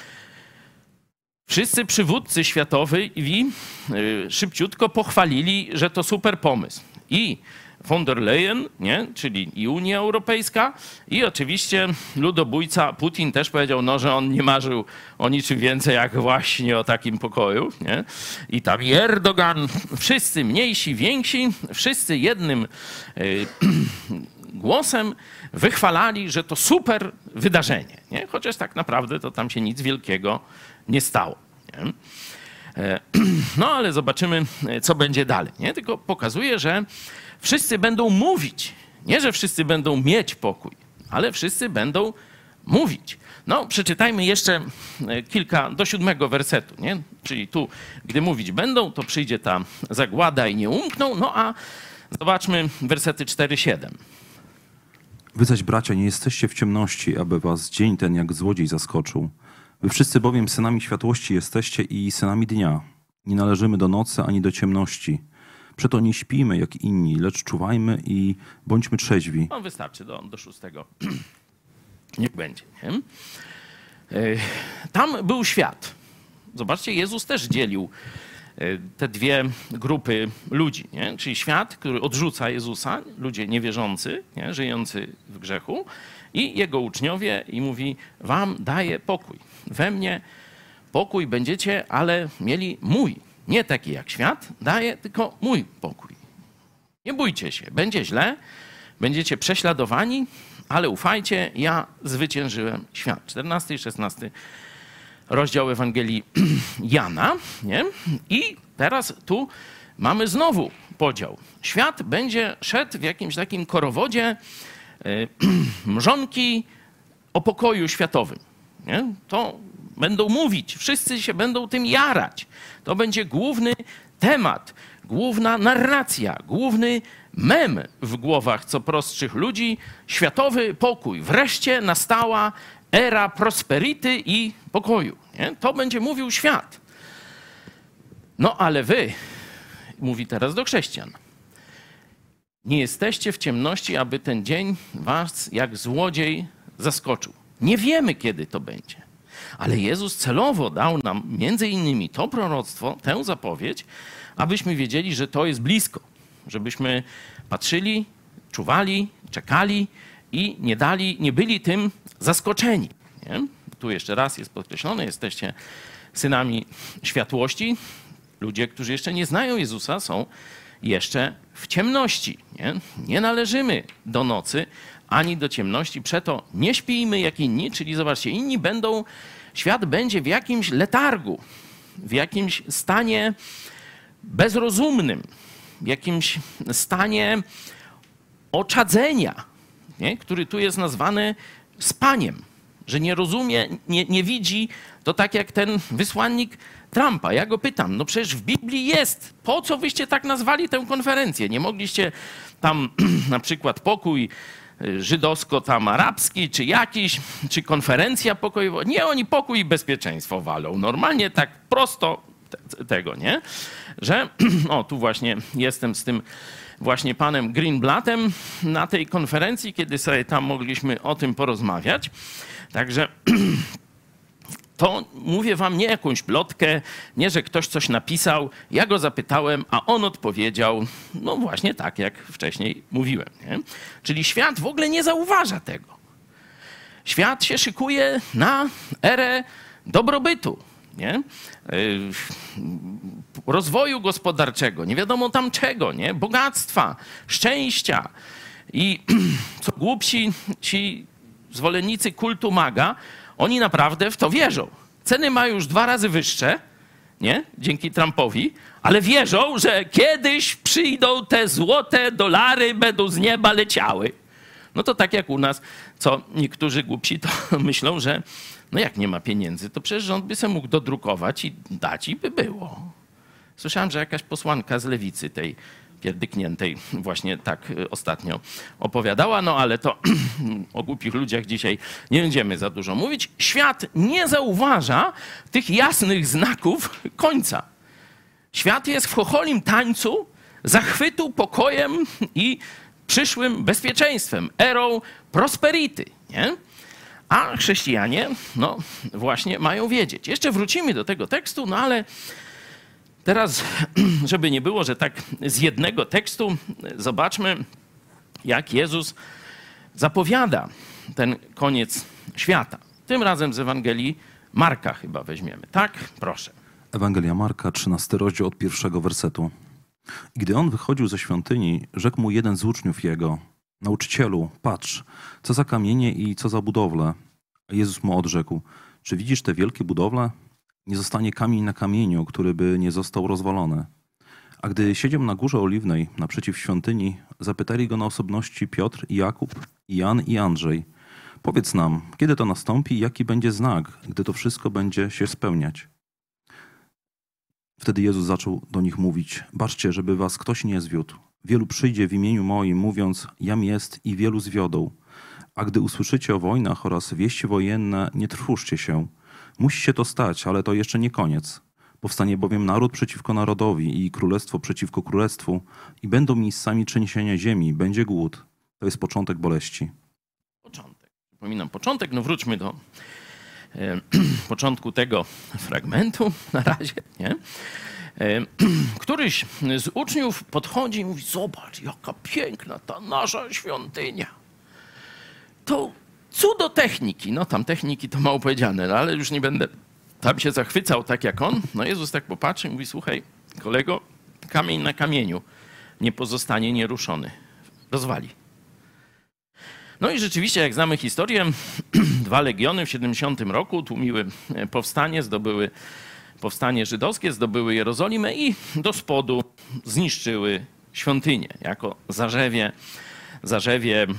Wszyscy przywódcy światowi szybciutko pochwalili, że to super pomysł. I von der Leyen, nie? Czyli i Unia Europejska, i oczywiście ludobójca Putin też powiedział, no, że on nie marzył o niczym więcej jak właśnie o takim pokoju. Nie? I tam i Erdogan, wszyscy mniejsi, więksi, wszyscy jednym y, głosem wychwalali, że to super wydarzenie. Nie? Chociaż tak naprawdę to tam się nic wielkiego nie stało. Nie? No ale zobaczymy, co będzie dalej. Nie? Tylko pokazuje, że wszyscy będą mówić. Nie, że wszyscy będą mieć pokój, ale wszyscy będą mówić. No, przeczytajmy jeszcze kilka do siódmego wersetu. Nie? Czyli tu, gdy mówić będą, to przyjdzie ta zagłada i nie umkną. No a zobaczmy wersety cztery siedem. Wy zaś, bracia, nie jesteście w ciemności, aby was dzień ten jak złodziej zaskoczył. Wy wszyscy bowiem synami światłości jesteście i synami dnia. Nie należymy do nocy ani do ciemności. Przeto nie śpijmy jak inni, lecz czuwajmy i bądźmy trzeźwi. No wystarczy do, do szóstego. Niech będzie. Nie? Tam był świat. Zobaczcie, Jezus też dzielił te dwie grupy ludzi. Nie? Czyli świat, który odrzuca Jezusa, ludzie niewierzący, nie? Żyjący w grzechu, i jego uczniowie, i mówi, wam daję pokój. We mnie pokój będziecie, ale mieli mój. Nie taki jak świat daje, tylko mój pokój. Nie bójcie się, będzie źle, będziecie prześladowani, ale ufajcie, ja zwyciężyłem świat. czternasty i szesnasty rozdział Ewangelii Jana. Nie? I teraz tu mamy znowu podział. Świat będzie szedł w jakimś takim korowodzie mrzonki o pokoju światowym. Nie? To będą mówić, wszyscy się będą tym jarać. To będzie główny temat, główna narracja, główny mem w głowach co prostszych ludzi. Światowy pokój. Wreszcie nastała era prosperity i pokoju. Nie? To będzie mówił świat. No ale wy, mówi teraz do chrześcijan, nie jesteście w ciemności, aby ten dzień was jak złodziej zaskoczył. Nie wiemy, kiedy to będzie. Ale Jezus celowo dał nam między innymi to proroctwo, tę zapowiedź, abyśmy wiedzieli, że to jest blisko. Żebyśmy patrzyli, czuwali, czekali i nie dali, nie byli tym zaskoczeni. Nie? Tu jeszcze raz jest podkreślone, jesteście synami światłości. Ludzie, którzy jeszcze nie znają Jezusa, są jeszcze w ciemności. Nie, nie należymy do nocy ani do ciemności, przeto nie śpijmy jak inni, czyli zobaczcie, inni będą, świat będzie w jakimś letargu, w jakimś stanie bezrozumnym, w jakimś stanie oczadzenia, nie? Który tu jest nazwany spaniem, że nie rozumie, nie, nie widzi, to tak jak ten wysłannik Trumpa. Ja go pytam, no przecież w Biblii jest, po co wyście tak nazwali tę konferencję? Nie mogliście tam na przykład pokój żydowsko tam arabski, czy jakiś, czy konferencja pokojowa. Nie, oni pokój i bezpieczeństwo walą. Normalnie tak prosto te, tego, nie? Że, o tu właśnie jestem z tym właśnie panem Greenblattem na tej konferencji, kiedy sobie tam mogliśmy o tym porozmawiać. Także to mówię wam nie jakąś plotkę, nie, że ktoś coś napisał, ja go zapytałem, a on odpowiedział, no właśnie tak, jak wcześniej mówiłem. Nie? Czyli świat w ogóle nie zauważa tego. Świat się szykuje na erę dobrobytu, nie? Rozwoju gospodarczego, nie wiadomo tam czego, nie? Bogactwa, szczęścia. I co głupsi ci zwolennicy kultu maga, oni naprawdę w to wierzą. Ceny mają już dwa razy wyższe, nie? Dzięki Trumpowi, ale wierzą, że kiedyś przyjdą te złote dolary, będą z nieba leciały. No to tak jak u nas, co niektórzy głupsi to myślą, że no jak nie ma pieniędzy, to przecież rząd by se mógł dodrukować i dać i by było. Słyszałem, że jakaś posłanka z lewicy tej pierdykniętej właśnie tak ostatnio opowiadała, no ale to o głupich ludziach dzisiaj nie będziemy za dużo mówić. Świat nie zauważa tych jasnych znaków końca. Świat jest w chocholim tańcu zachwytu pokojem i przyszłym bezpieczeństwem, erą prosperity, nie? A chrześcijanie, no właśnie mają wiedzieć. Jeszcze wrócimy do tego tekstu, no ale teraz, żeby nie było, że tak z jednego tekstu, zobaczmy, jak Jezus zapowiada ten koniec świata. Tym razem z Ewangelii Marka chyba weźmiemy. Tak? Proszę. Ewangelia Marka, trzynasty rozdział od pierwszego wersetu. I gdy on wychodził ze świątyni, rzekł mu jeden z uczniów jego: Nauczycielu, patrz, co za kamienie i co za budowle. A Jezus mu odrzekł: Czy widzisz te wielkie budowle? Nie zostanie kamień na kamieniu, który by nie został rozwalony. A gdy siedział na Górze Oliwnej, naprzeciw świątyni, zapytali go na osobności Piotr i Jakub, i Jan i Andrzej: Powiedz nam, kiedy to nastąpi i jaki będzie znak, gdy to wszystko będzie się spełniać? Wtedy Jezus zaczął do nich mówić: Baczcie, żeby was ktoś nie zwiódł. Wielu przyjdzie w imieniu moim, mówiąc: Jam jest, i wielu zwiodą. A gdy usłyszycie o wojnach oraz wieści wojenne, nie trwóżcie się. Musi się to stać, ale to jeszcze nie koniec. Powstanie bowiem naród przeciwko narodowi i królestwo przeciwko królestwu i będą miejscami trzęsienia ziemi, będzie głód. To jest początek boleści. Początek. Przypominam początek, no wróćmy do e, początku tego fragmentu na razie, nie? E, któryś z uczniów podchodzi i mówi: Zobacz, jaka piękna ta nasza świątynia. To cudo techniki. No tam techniki to mało powiedziane, no, ale już nie będę tam się zachwycał tak jak on. No Jezus tak popatrzy i mówi: Słuchaj, kolego, kamień na kamieniu nie pozostanie nieruszony. Rozwali. No i rzeczywiście, jak znamy historię, dwa legiony w siedemdziesiątym roku tłumiły powstanie, zdobyły powstanie żydowskie, zdobyły Jerozolimę i do spodu zniszczyły świątynię jako zarzewie, zarzewie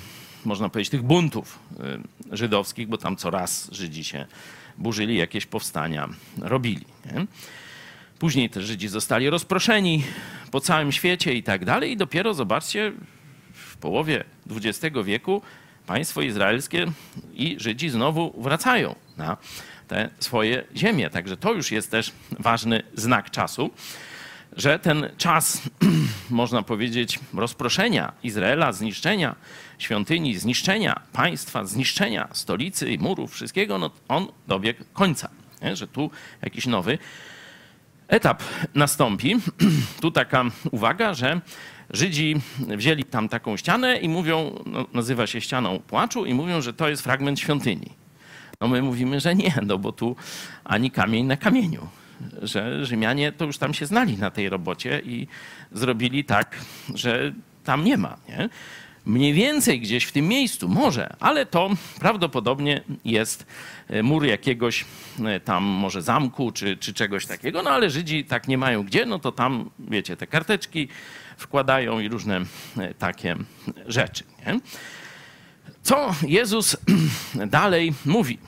można powiedzieć, tych buntów żydowskich, bo tam co raz Żydzi się burzyli, jakieś powstania robili. Nie? Później też Żydzi zostali rozproszeni po całym świecie i tak dalej. I dopiero, zobaczcie, w połowie dwudziestego wieku państwo izraelskie i Żydzi znowu wracają na te swoje ziemie. Także to już jest też ważny znak czasu, że ten czas, można powiedzieć, rozproszenia Izraela, zniszczenia świątyni, zniszczenia państwa, zniszczenia stolicy i murów, wszystkiego, no on dobiegł końca. Nie? Że tu jakiś nowy etap nastąpi. Tu taka uwaga, że Żydzi wzięli tam taką ścianę i mówią, no, nazywa się ścianą płaczu i mówią, że to jest fragment świątyni. No my mówimy, że nie, no bo tu ani kamień na kamieniu. Że Rzymianie to już tam się znali na tej robocie i zrobili tak, że tam nie ma. Nie? Mniej więcej gdzieś w tym miejscu może, ale to prawdopodobnie jest mur jakiegoś tam może zamku czy, czy czegoś takiego, no ale Żydzi tak nie mają gdzie, no to tam, wiecie, te karteczki wkładają i różne takie rzeczy. Nie? Co Jezus dalej mówi?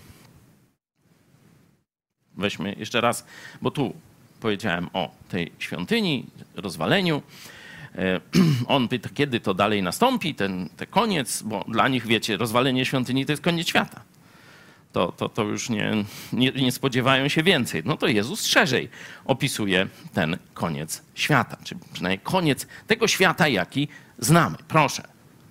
Weźmy jeszcze raz, bo tu powiedziałem o tej świątyni, rozwaleniu. On pyta, kiedy to dalej nastąpi, ten, ten koniec, bo dla nich, wiecie, rozwalenie świątyni to jest koniec świata. To, to, to już nie, nie, nie spodziewają się więcej. No to Jezus szerzej opisuje ten koniec świata, czy przynajmniej koniec tego świata, jaki znamy. Proszę.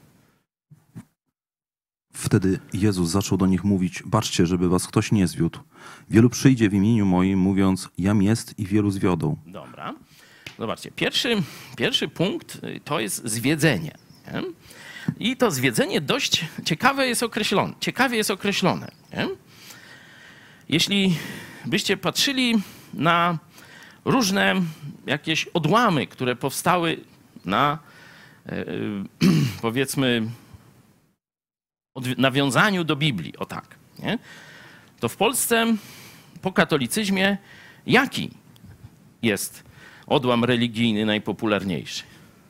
Wtedy Jezus zaczął do nich mówić, baczcie, żeby was ktoś nie zwiódł. Wielu przyjdzie w imieniu moim, mówiąc, jam jest i wielu zwiodą. Dobra. Zobaczcie, pierwszy, pierwszy punkt to jest zwiedzenie. Nie? I to zwiedzenie dość ciekawe jest określone. Ciekawie jest określone. Nie? Jeśli byście patrzyli na różne jakieś odłamy, które powstały na yy, powiedzmy nawiązaniu do Biblii, o tak, nie? To w Polsce po katolicyzmie jaki jest odłam religijny najpopularniejszy?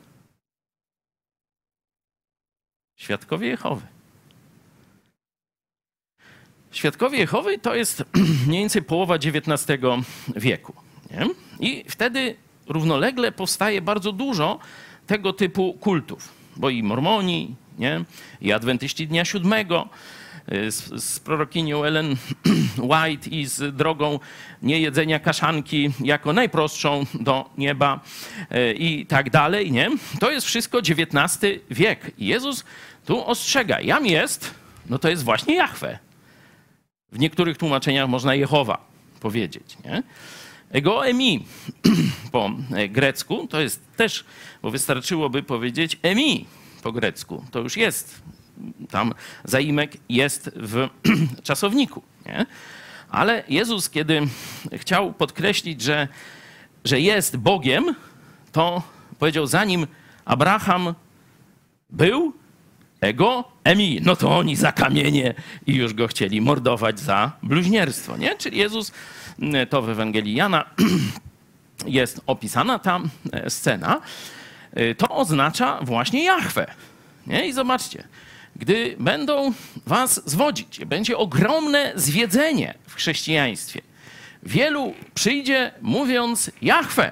Świadkowie Jehowy. Świadkowie Jehowy to jest mniej więcej połowa dziewiętnastego wieku. Nie? I wtedy równolegle powstaje bardzo dużo tego typu kultów, bo i mormoni, nie? I adwentyści Dnia Siódmego z, z prorokinią Ellen White i z drogą niejedzenia kaszanki jako najprostszą do nieba i tak dalej. Nie? To jest wszystko dziewiętnasty wiek. I Jezus tu ostrzega, jam jest, no to jest właśnie Jahwe. W niektórych tłumaczeniach można Jehowa powiedzieć. Nie? Ego emi po grecku to jest też, bo wystarczyłoby powiedzieć emi po grecku. To już jest, tam zaimek jest w czasowniku. Nie? Ale Jezus, kiedy chciał podkreślić, że, że jest Bogiem, to powiedział, zanim Abraham był, ego emi, no to oni za kamienie i już go chcieli mordować za bluźnierstwo. Nie? Czyli Jezus, to w Ewangelii Jana jest opisana ta scena, to oznacza właśnie Jahwe. Nie? I zobaczcie, gdy będą was zwodzić, będzie ogromne zwiedzenie w chrześcijaństwie. Wielu przyjdzie mówiąc Jahwe.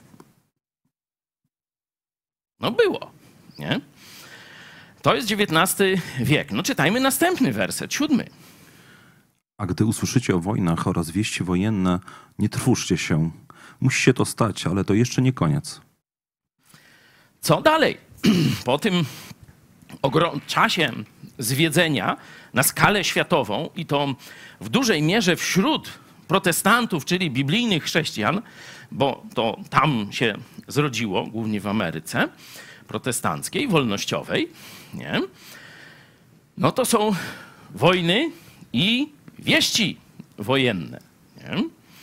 No było, nie? To jest dziewiętnasty wiek. No czytajmy następny werset, siódmy. A gdy usłyszycie o wojnach oraz wieści wojenne, nie trwóżcie się. Musi się to stać, ale to jeszcze nie koniec. Co dalej? Po tym ogrom- czasie zwiedzenia na skalę światową i to w dużej mierze wśród protestantów, czyli biblijnych chrześcijan, bo to tam się zrodziło, głównie w Ameryce protestanckiej, wolnościowej, nie? No to są wojny i wieści wojenne. Nie?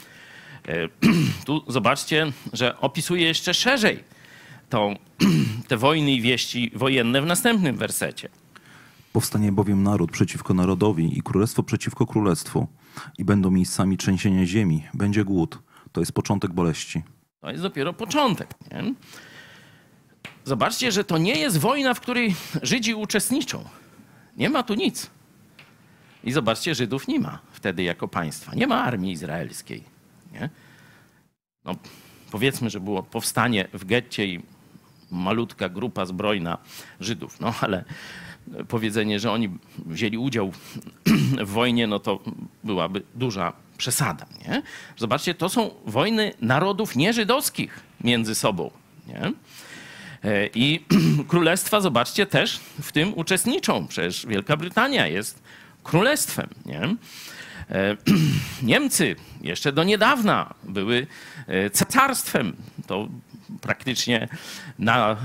Tu zobaczcie, że opisuje jeszcze szerzej tą, te wojny i wieści wojenne w następnym wersecie. Powstanie bowiem naród przeciwko narodowi i królestwo przeciwko królestwu i będą miejscami trzęsienia ziemi. Będzie głód. To jest początek boleści. To jest dopiero początek. Nie? Zobaczcie, że to nie jest wojna, w której Żydzi uczestniczą. Nie ma tu nic. I zobaczcie, Żydów nie ma wtedy jako państwa. Nie ma armii izraelskiej. Nie? No, powiedzmy, że było powstanie w getcie i malutka grupa zbrojna Żydów. No ale powiedzenie, że oni wzięli udział w wojnie, no to byłaby duża przesada. Nie? Zobaczcie, to są wojny narodów nieżydowskich między sobą. Nie? I królestwa, zobaczcie, też w tym uczestniczą. Przecież Wielka Brytania jest królestwem. Nie? Niemcy jeszcze do niedawna były cesarstwem. To praktycznie na,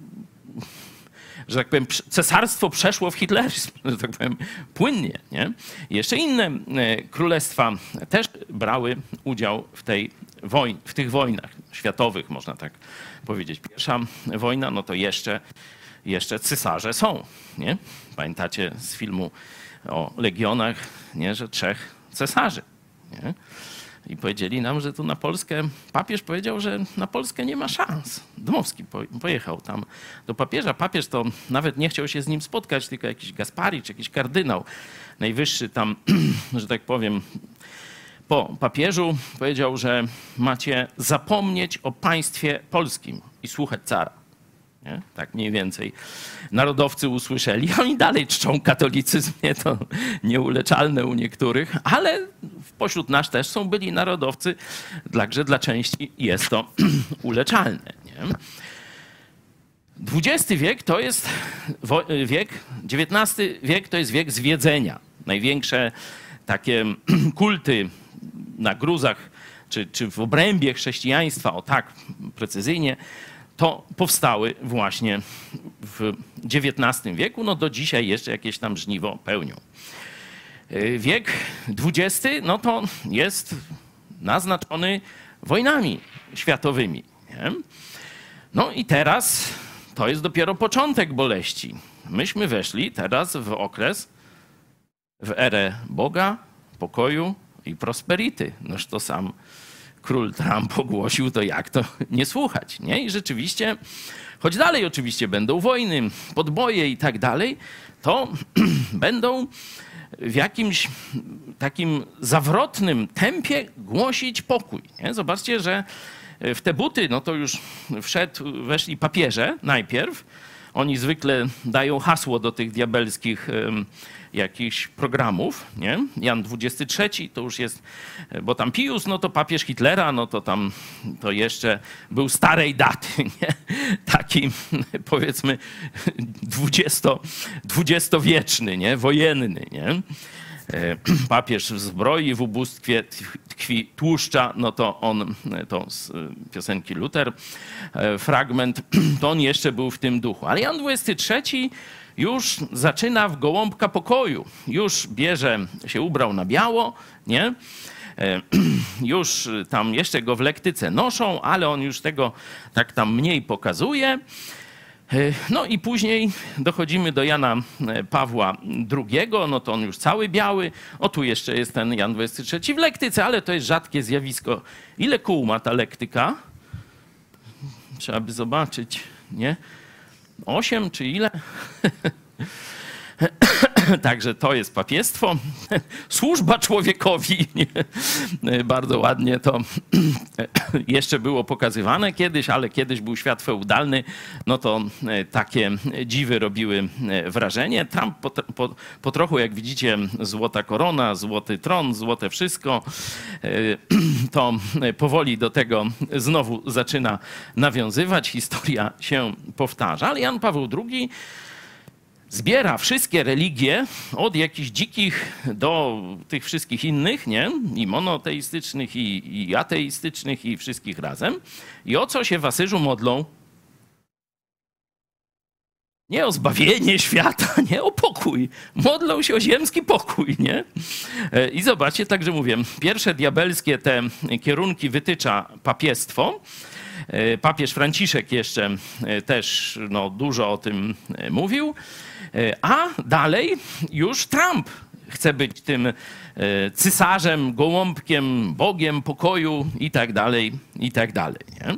że tak powiem, cesarstwo przeszło w hitleryzm, że tak powiem, płynnie. Nie? I jeszcze inne królestwa też brały udział w, tej woj- w tych wojnach światowych, można tak powiedzieć. Pierwsza wojna, no to jeszcze, jeszcze cesarze są. Nie? Pamiętacie z filmu o Legionach, nie? Że trzech cesarzy. Nie? I powiedzieli nam, że tu na Polskę, papież powiedział, że na Polskę nie ma szans. Dmowski pojechał tam do papieża. Papież to nawet nie chciał się z nim spotkać, tylko jakiś Gaspari czy jakiś kardynał najwyższy tam, że tak powiem, po papieżu powiedział, że macie zapomnieć o państwie polskim i słuchać cara. Nie? Tak mniej więcej narodowcy usłyszeli. Oni dalej czczą katolicyzm, nie? To nieuleczalne u niektórych, ale pośród nas też są byli narodowcy, także dla części jest to uleczalne. Nie? dwudziesty wiek to jest wiek, dziewiętnasty wiek to jest wiek zwiedzenia. Największe takie kulty na gruzach, czy, czy w obrębie chrześcijaństwa, o tak precyzyjnie, to powstały właśnie w dziewiętnastym wieku. No do dzisiaj jeszcze jakieś tam żniwo pełnią. Wiek dwudziesty no to jest naznaczony wojnami światowymi. Nie? No i teraz to jest dopiero początek boleści. Myśmy weszli teraz w okres, w erę Boga, pokoju i prosperity. Noż to sam król Trump ogłosił, to jak to nie słuchać, nie? I rzeczywiście, choć dalej oczywiście będą wojny, podboje i tak dalej, to będą w jakimś takim zawrotnym tempie głosić pokój. Nie? Zobaczcie, że w te buty, no to już wszedł, weszli papieże najpierw. Oni zwykle dają hasło do tych diabelskich um, jakichś programów, nie? Jan dwudziesty trzeci to już jest, bo tam Pius, no to papież Hitlera, no to tam to jeszcze był starej daty, nie? Taki powiedzmy dwudziesto, dwudziestowieczny, nie? Wojenny, nie? Papież w zbroi, w ubóstwie tkwi tłuszcza, no to on, to z piosenki Luther, fragment, to on jeszcze był w tym duchu. Ale Jan dwudziesty trzeci już zaczyna w gołąbka pokoju. Już bierze, się ubrał na biało, nie? Już tam jeszcze go w lektyce noszą, ale on już tego tak tam mniej pokazuje. No i później dochodzimy do Jana Pawła drugiego, no to on już cały biały. O, tu jeszcze jest ten Jan dwudziesty trzeci w lektyce, ale to jest rzadkie zjawisko. Ile kół ma ta lektyka? Trzeba by zobaczyć, nie? Osiem czy ile? Także to jest papiestwo. Służba człowiekowi. Bardzo ładnie to jeszcze było pokazywane kiedyś, ale kiedyś był świat feudalny, no to takie dziwy robiły wrażenie. Trump po, po, po trochu, jak widzicie, złota korona, złoty tron, złote wszystko, to powoli do tego znowu zaczyna nawiązywać. Historia się powtarza. Ale Jan Paweł drugi zbiera wszystkie religie, od jakichś dzikich do tych wszystkich innych, nie? I monoteistycznych, i, i ateistycznych, i wszystkich razem. I o co się w Asyżu modlą? Nie o zbawienie świata, nie o pokój. Modlą się o ziemski pokój, nie? I zobaczcie, także mówię, pierwsze diabelskie te kierunki wytycza papiestwo. Papież Franciszek jeszcze też no, dużo o tym mówił. A dalej już Trump chce być tym cesarzem, gołąbkiem, Bogiem pokoju i tak dalej, i tak dalej. Nie?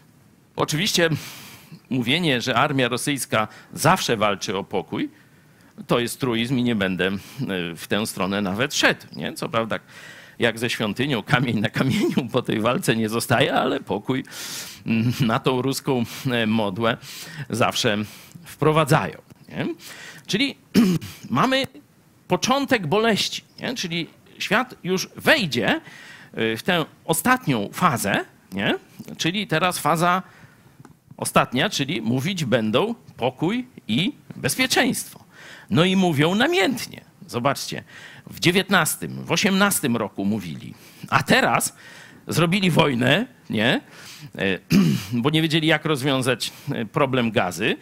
Oczywiście mówienie, że armia rosyjska zawsze walczy o pokój, to jest truizm i nie będę w tę stronę nawet szedł. Nie? Co prawda, jak ze świątynią, kamień na kamieniu po tej walce nie zostaje, ale pokój na tą ruską modłę zawsze wprowadzają. Nie? Czyli mamy początek boleści, nie? Czyli świat już wejdzie w tę ostatnią fazę, nie? Czyli teraz faza ostatnia, czyli mówić będą pokój i bezpieczeństwo. No i mówią namiętnie. Zobaczcie, w dziewiętnastym, w osiemnastym roku mówili, a teraz zrobili wojnę, nie? Bo nie wiedzieli, jak rozwiązać problem gazy.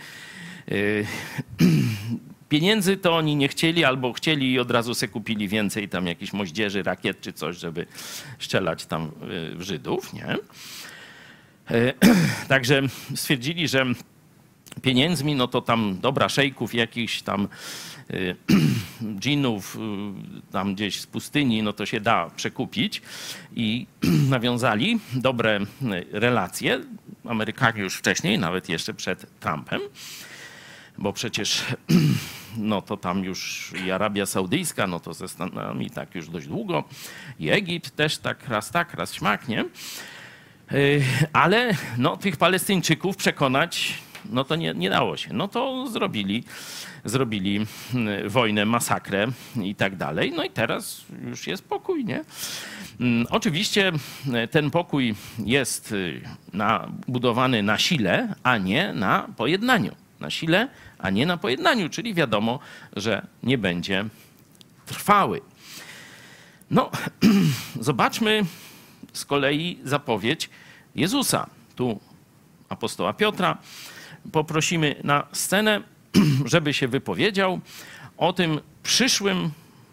Pieniędzy to oni nie chcieli, albo chcieli i od razu se kupili więcej tam jakichś moździerzy, rakiet czy coś, żeby strzelać tam w Żydów, nie? Także stwierdzili, że pieniędzmi, no to tam dobra, szejków jakichś tam dżinów tam gdzieś z pustyni, no to się da przekupić i nawiązali dobre relacje. Amerykanie już wcześniej, nawet jeszcze przed Trumpem, bo przecież no to tam już i Arabia Saudyjska, no to ze Stanami tak już dość długo, i Egipt też tak raz tak, raz śmak, nie? Ale no, tych Palestyńczyków przekonać, no to nie, nie dało się. No to zrobili, zrobili wojnę, masakrę i tak dalej. No i teraz już jest pokój, nie? Oczywiście ten pokój jest na, budowany na sile, a nie na pojednaniu. Na sile, a nie na pojednaniu, czyli wiadomo, że nie będzie trwały. No, zobaczmy z kolei zapowiedź Jezusa. Tu apostoła Piotra poprosimy na scenę, żeby się wypowiedział o tym przyszłym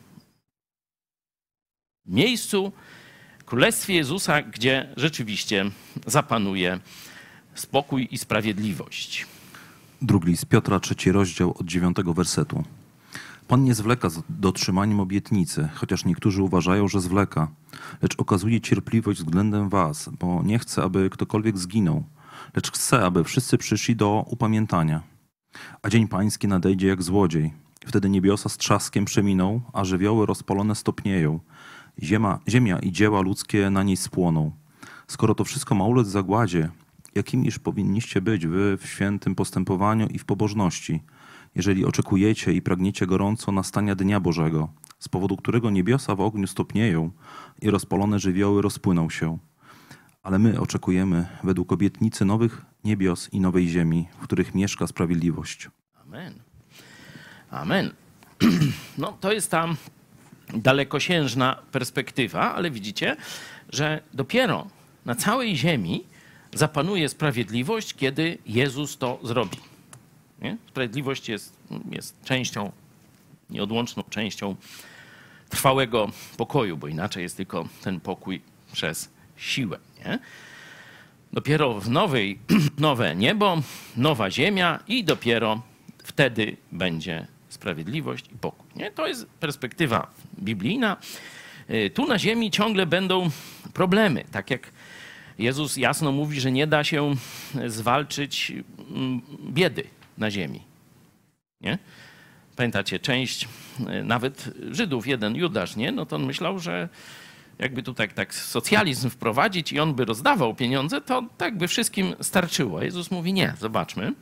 miejscu, Królestwie Jezusa, gdzie rzeczywiście zapanuje spokój i sprawiedliwość. Drugi list Piotra, trzeci rozdział od dziewiątego wersetu. Pan nie zwleka z dotrzymaniem obietnicy, chociaż niektórzy uważają, że zwleka, lecz okazuje cierpliwość względem was, bo nie chce, aby ktokolwiek zginął, lecz chce, aby wszyscy przyszli do upamiętania. A dzień pański nadejdzie jak złodziej. Wtedy niebiosa z trzaskiem przeminą, a żywioły rozpalone stopnieją. Ziemia, ziemia i dzieła ludzkie na niej spłoną. Skoro to wszystko ma ulec zagładzie, jakimiż powinniście być wy w świętym postępowaniu i w pobożności, jeżeli oczekujecie i pragniecie gorąco nastania Dnia Bożego, z powodu którego niebiosa w ogniu stopnieją i rozpalone żywioły rozpłyną się. Ale my oczekujemy według obietnicy nowych niebios i nowej ziemi, w których mieszka sprawiedliwość. Amen. Amen. No to jest ta dalekosiężna perspektywa, ale widzicie, że dopiero na całej ziemi zapanuje sprawiedliwość, kiedy Jezus to zrobi. Nie? Sprawiedliwość jest, jest częścią, nieodłączną częścią trwałego pokoju, bo inaczej jest tylko ten pokój przez siłę. Nie? Dopiero w nowej, nowe niebo, nowa ziemia i dopiero wtedy będzie sprawiedliwość i pokój. Nie? To jest perspektywa biblijna. Tu na ziemi ciągle będą problemy, tak jak Jezus jasno mówi, że nie da się zwalczyć biedy na ziemi. Nie? Pamiętacie, część nawet Żydów, jeden Judasz, nie? No to on myślał, że jakby tu tak, tak socjalizm wprowadzić i on by rozdawał pieniądze, to tak by wszystkim starczyło. Jezus mówi nie, zobaczmy.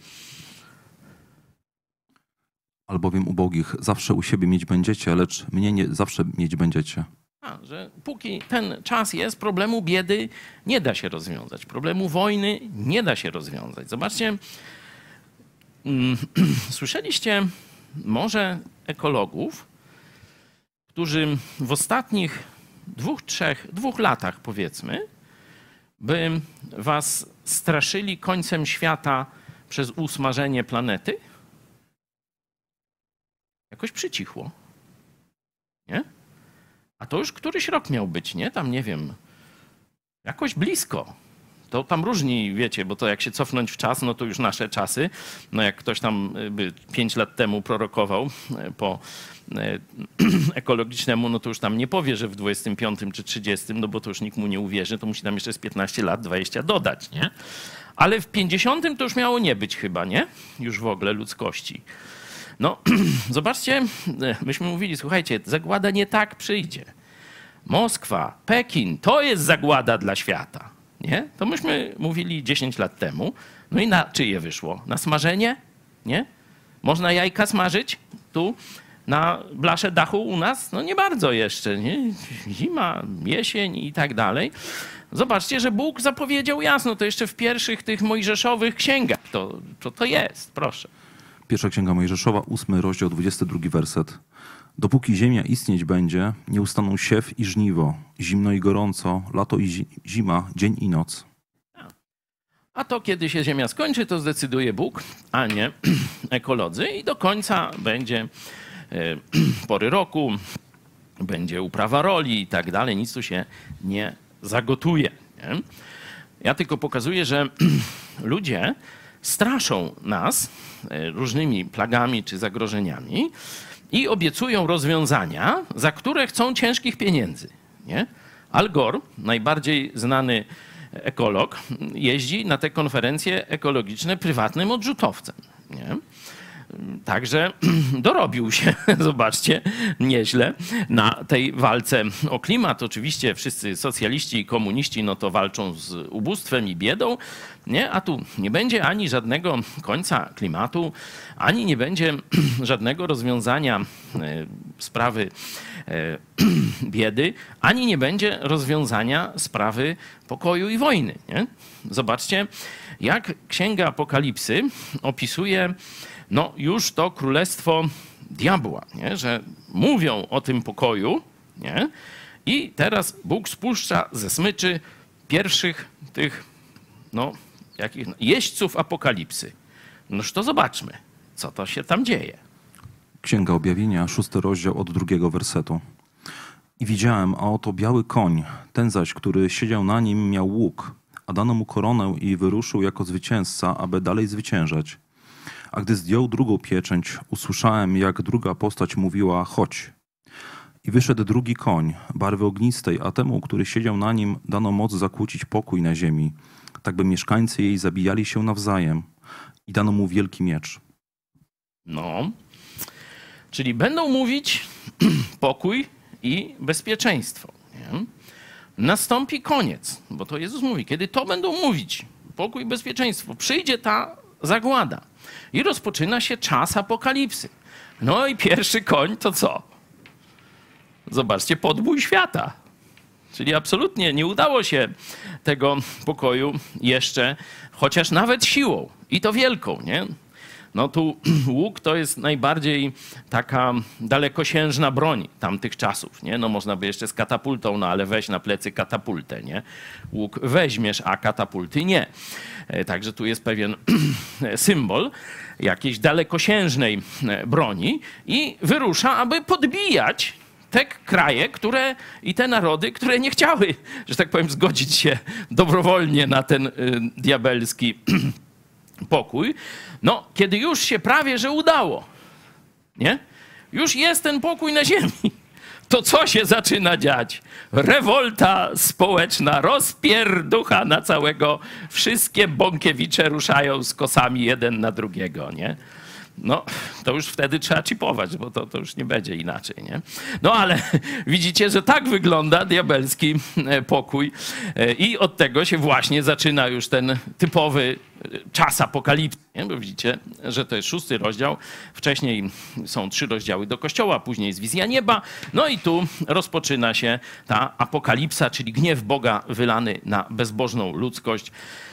Albowiem ubogich zawsze u siebie mieć będziecie, lecz mnie nie zawsze mieć będziecie. A, że póki ten czas jest, problemu biedy nie da się rozwiązać. Problemu wojny nie da się rozwiązać. Zobaczcie, słyszeliście może ekologów, którzy w ostatnich dwóch, trzech, dwóch latach powiedzmy, by was straszyli końcem świata przez usmażenie planety? Jakoś przycichło. Nie? A to już któryś rok miał być, nie? Tam nie wiem, jakoś blisko. To tam różni, wiecie, bo to jak się cofnąć w czas, no to już nasze czasy. No jak ktoś tam by pięć lat temu prorokował po ekologicznemu, no to już tam nie powie, że w dwudziestym piątym czy trzydziestym, no bo to już nikt mu nie uwierzy, to musi tam jeszcze z piętnaście lat, dwadzieścia dodać, nie? Ale w pięćdziesiątym to już miało nie być chyba, nie? Już w ogóle ludzkości. No, zobaczcie, myśmy mówili, słuchajcie, zagłada nie tak przyjdzie. Moskwa, Pekin, to jest zagłada dla świata, nie? To myśmy mówili dziesięć lat temu. No i na czyje wyszło? Na smażenie? Nie? Można jajka smażyć tu na blasze dachu u nas? No nie bardzo jeszcze, nie? Zima, jesień i tak dalej. Zobaczcie, że Bóg zapowiedział jasno, to jeszcze w pierwszych tych mojżeszowych księgach. To to, to jest, proszę. Pierwsza Księga Mojżeszowa, ósmy rozdział, dwudziesty drugi werset. Dopóki ziemia istnieć będzie, nie ustaną siew i żniwo, zimno i gorąco, lato i zi- zima, dzień i noc. A to, kiedy się ziemia skończy, to zdecyduje Bóg, a nie ekolodzy. I do końca będzie e, pory roku, będzie uprawa roli i tak dalej. Nic tu się nie zagotuje. Nie? Ja tylko pokazuję, że ludzie straszą nas różnymi plagami czy zagrożeniami i obiecują rozwiązania, za które chcą ciężkich pieniędzy. Nie? Al Gore, najbardziej znany ekolog, jeździ na te konferencje ekologiczne prywatnym odrzutowcem. Nie? Także dorobił się, zobaczcie, nieźle na tej walce o klimat. Oczywiście wszyscy socjaliści i komuniści no to walczą z ubóstwem i biedą, nie? A tu nie będzie ani żadnego końca klimatu, ani nie będzie żadnego rozwiązania sprawy biedy, ani nie będzie rozwiązania sprawy pokoju i wojny. Nie? Zobaczcie, jak Księga Apokalipsy opisuje no już to królestwo diabła, nie? Że mówią o tym pokoju, nie? I teraz Bóg spuszcza ze smyczy pierwszych tych, no, jakich, jeźdźców apokalipsy. Noż to zobaczmy, co to się tam dzieje. Księga Objawienia, szósty rozdział od drugiego wersetu. I widziałem, a oto biały koń, ten zaś, który siedział na nim, miał łuk, a dano mu koronę i wyruszył jako zwycięzca, aby dalej zwyciężać. A gdy zdjął drugą pieczęć, usłyszałem, jak druga postać mówiła, chodź. I wyszedł drugi koń, barwy ognistej, a temu, który siedział na nim, dano moc zakłócić pokój na ziemi, tak by mieszkańcy jej zabijali się nawzajem. I dano mu wielki miecz. No, czyli będą mówić pokój i bezpieczeństwo. Nie? Nastąpi koniec, bo to Jezus mówi, kiedy to będą mówić, pokój i bezpieczeństwo, przyjdzie ta zagłada i rozpoczyna się czas apokalipsy. No i pierwszy koń to co? Zobaczcie, podbój świata. Czyli absolutnie nie udało się tego pokoju jeszcze, chociaż nawet siłą i to wielką, nie? No tu łuk to jest najbardziej taka dalekosiężna broń tamtych czasów, nie? No można by jeszcze z katapultą, no ale weź na plecy katapultę, nie? Łuk weźmiesz, a katapulty nie. Także tu jest pewien symbol jakiejś dalekosiężnej broni i wyrusza, aby podbijać te kraje, które i te narody, które nie chciały, że tak powiem, zgodzić się dobrowolnie na ten y, diabelski pokój. No, kiedy już się prawie, że udało, nie? Już jest ten pokój na ziemi. To co się zaczyna dziać? Rewolta społeczna, rozpierducha na całego. Wszystkie Bąkiewicze ruszają z kosami jeden na drugiego, nie? No, to już wtedy trzeba chipować, bo to, to już nie będzie inaczej, nie? No, ale widzicie, że tak wygląda diabelski pokój i od tego się właśnie zaczyna już ten typowy czas apokalipsy, nie? Bo widzicie, że to jest szósty rozdział. Wcześniej są trzy rozdziały do Kościoła, później jest wizja nieba. No i tu rozpoczyna się ta apokalipsa, czyli gniew Boga wylany na bezbożną ludzkość.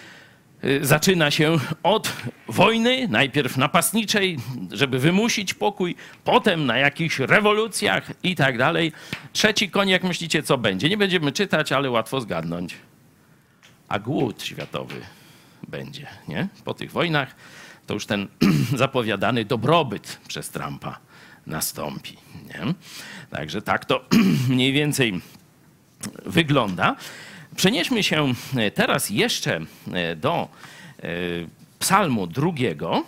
Zaczyna się od wojny, najpierw napastniczej, żeby wymusić pokój, potem na jakichś rewolucjach i tak dalej. Trzeci koń, jak myślicie, co będzie? Nie będziemy czytać, ale łatwo zgadnąć. A głód światowy będzie, nie? Po tych wojnach to już ten zapowiadany dobrobyt przez Trumpa nastąpi, nie? Także tak to mniej więcej wygląda. Przenieśmy się teraz jeszcze do psalmu drugiego,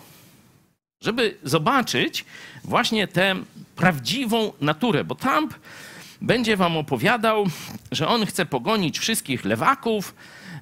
żeby zobaczyć właśnie tę prawdziwą naturę, bo Trump będzie wam opowiadał, że on chce pogonić wszystkich lewaków,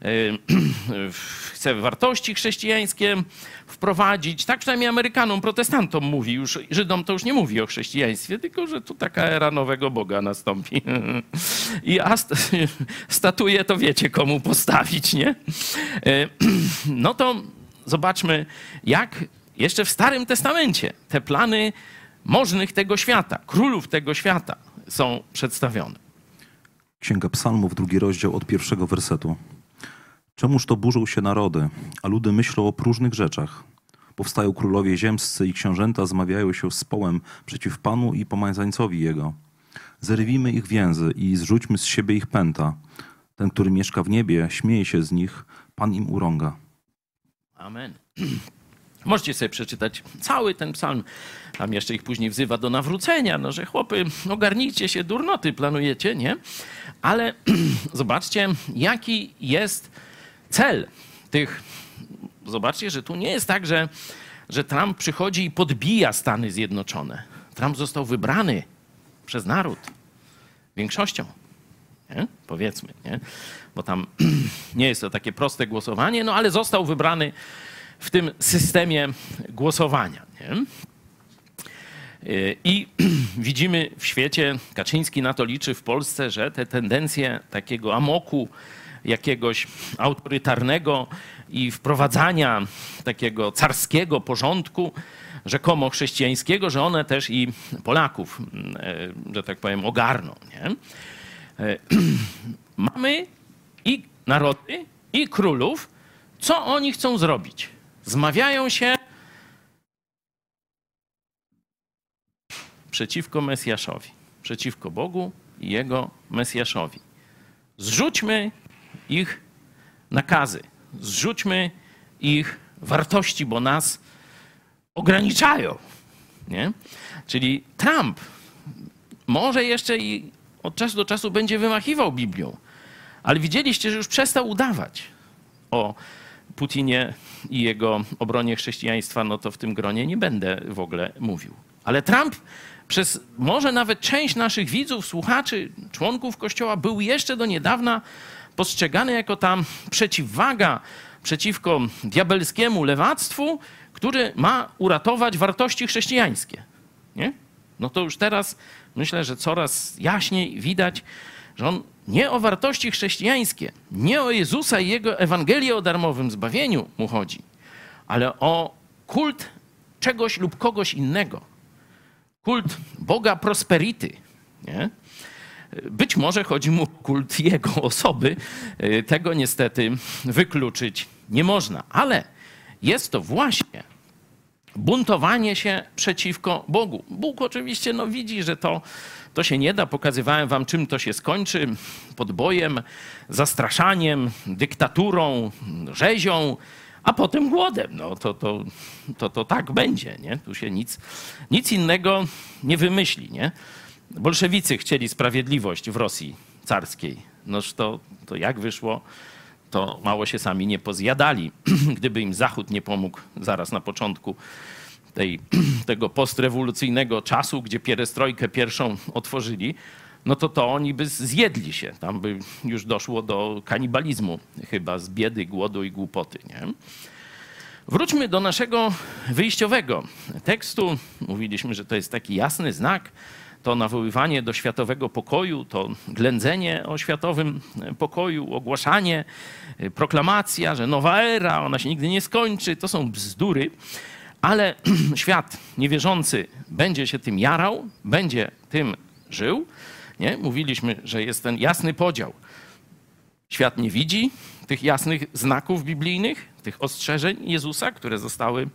chce wartości chrześcijańskie wprowadzić. Tak przynajmniej Amerykanom, protestantom mówi. Już Żydom to już nie mówi o chrześcijaństwie, tylko że tu taka era nowego Boga nastąpi. I a statuję to wiecie komu postawić, nie? No to zobaczmy, jak jeszcze w Starym Testamencie te plany możnych tego świata, królów tego świata są przedstawione. Księga Psalmów, drugi rozdział od pierwszego wersetu. Czemuż to burzą się narody, a ludy myślą o próżnych rzeczach? Powstają królowie ziemscy i książęta zmawiają się z połem przeciw Panu i pomazańcowi Jego. Zerwijmy ich więzy i zrzućmy z siebie ich pęta. Ten, który mieszka w niebie, śmieje się z nich, Pan im urąga. Amen. Możecie sobie przeczytać cały ten psalm. Tam jeszcze ich później wzywa do nawrócenia, no że chłopy, ogarnijcie się, durnoty planujecie, nie? Ale zobaczcie, jaki jest cel tych... Zobaczcie, że tu nie jest tak, że, że Trump przychodzi i podbija Stany Zjednoczone. Trump został wybrany przez naród. Większością. Nie? Powiedzmy, nie? Bo tam nie jest to takie proste głosowanie, no ale został wybrany w tym systemie głosowania. Nie? I widzimy w świecie, Kaczyński na to liczy w Polsce, że te tendencje takiego amoku, jakiegoś autorytarnego i wprowadzania takiego carskiego porządku, rzekomo chrześcijańskiego, że one też i Polaków, że tak powiem, ogarną. Nie? Mamy i narody, i królów. Co oni chcą zrobić? Zmawiają się przeciwko Mesjaszowi, przeciwko Bogu i Jego Mesjaszowi. Zrzućmy ich nakazy, zrzućmy ich wartości, bo nas ograniczają. Nie? Czyli Trump może jeszcze i od czasu do czasu będzie wymachiwał Biblią, ale widzieliście, że już przestał udawać o Putinie i jego obronie chrześcijaństwa, no to w tym gronie nie będę w ogóle mówił. Ale Trump przez może nawet część naszych widzów, słuchaczy, członków Kościoła był jeszcze do niedawna postrzegany jako ta przeciwwaga przeciwko diabelskiemu lewactwu, który ma uratować wartości chrześcijańskie. Nie? No to już teraz myślę, że coraz jaśniej widać, że on nie o wartości chrześcijańskie, nie o Jezusa i Jego Ewangelię o darmowym zbawieniu mu chodzi, ale o kult czegoś lub kogoś innego. Kult Boga prosperity. Nie? Być może chodzi mu o kult Jego osoby. Tego niestety wykluczyć nie można. Ale jest to właśnie buntowanie się przeciwko Bogu. Bóg oczywiście no, widzi, że to, to się nie da. Pokazywałem wam, czym to się skończy. Podbojem, zastraszaniem, dyktaturą, rzezią, a potem głodem. No to, to, to, to tak będzie. Nie? Tu się nic, nic innego nie wymyśli. Nie? Bolszewicy chcieli sprawiedliwość w Rosji carskiej. Noż to, to jak wyszło, to mało się sami nie pozjadali. Gdyby im Zachód nie pomógł zaraz na początku tej, tego postrewolucyjnego czasu, gdzie pierestrojkę pierwszą otworzyli, no to to oni by zjedli się. Tam by już doszło do kanibalizmu chyba z biedy, głodu i głupoty. Nie? Wróćmy do naszego wyjściowego tekstu. Mówiliśmy, że to jest taki jasny znak. To nawoływanie do światowego pokoju, to ględzenie o światowym pokoju, ogłaszanie, proklamacja, że nowa era, ona się nigdy nie skończy. To są bzdury, ale świat niewierzący będzie się tym jarał, będzie tym żył. Nie? Mówiliśmy, że jest ten jasny podział. Świat nie widzi tych jasnych znaków biblijnych, tych ostrzeżeń Jezusa, które zostały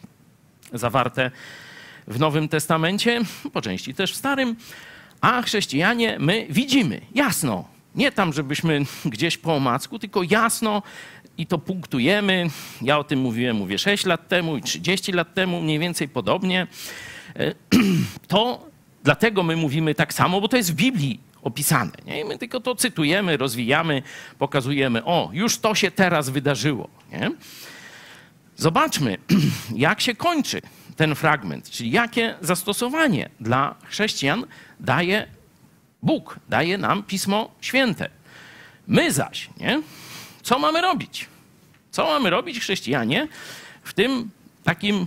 zawarte w Nowym Testamencie, po części też w Starym, a chrześcijanie my widzimy jasno. Nie tam, żebyśmy gdzieś po omacku, tylko jasno i to punktujemy. Ja o tym mówiłem, mówię sześć lat temu i trzydzieści lat temu, mniej więcej podobnie. To dlatego my mówimy tak samo, bo to jest w Biblii opisane. Nie? I my tylko to cytujemy, rozwijamy, pokazujemy, o, już to się teraz wydarzyło. Nie? Zobaczmy, jak się kończy ten fragment, czyli jakie zastosowanie dla chrześcijan daje Bóg daje nam Pismo Święte. My zaś, nie? Co mamy robić? Co mamy robić, chrześcijanie, w tym takim,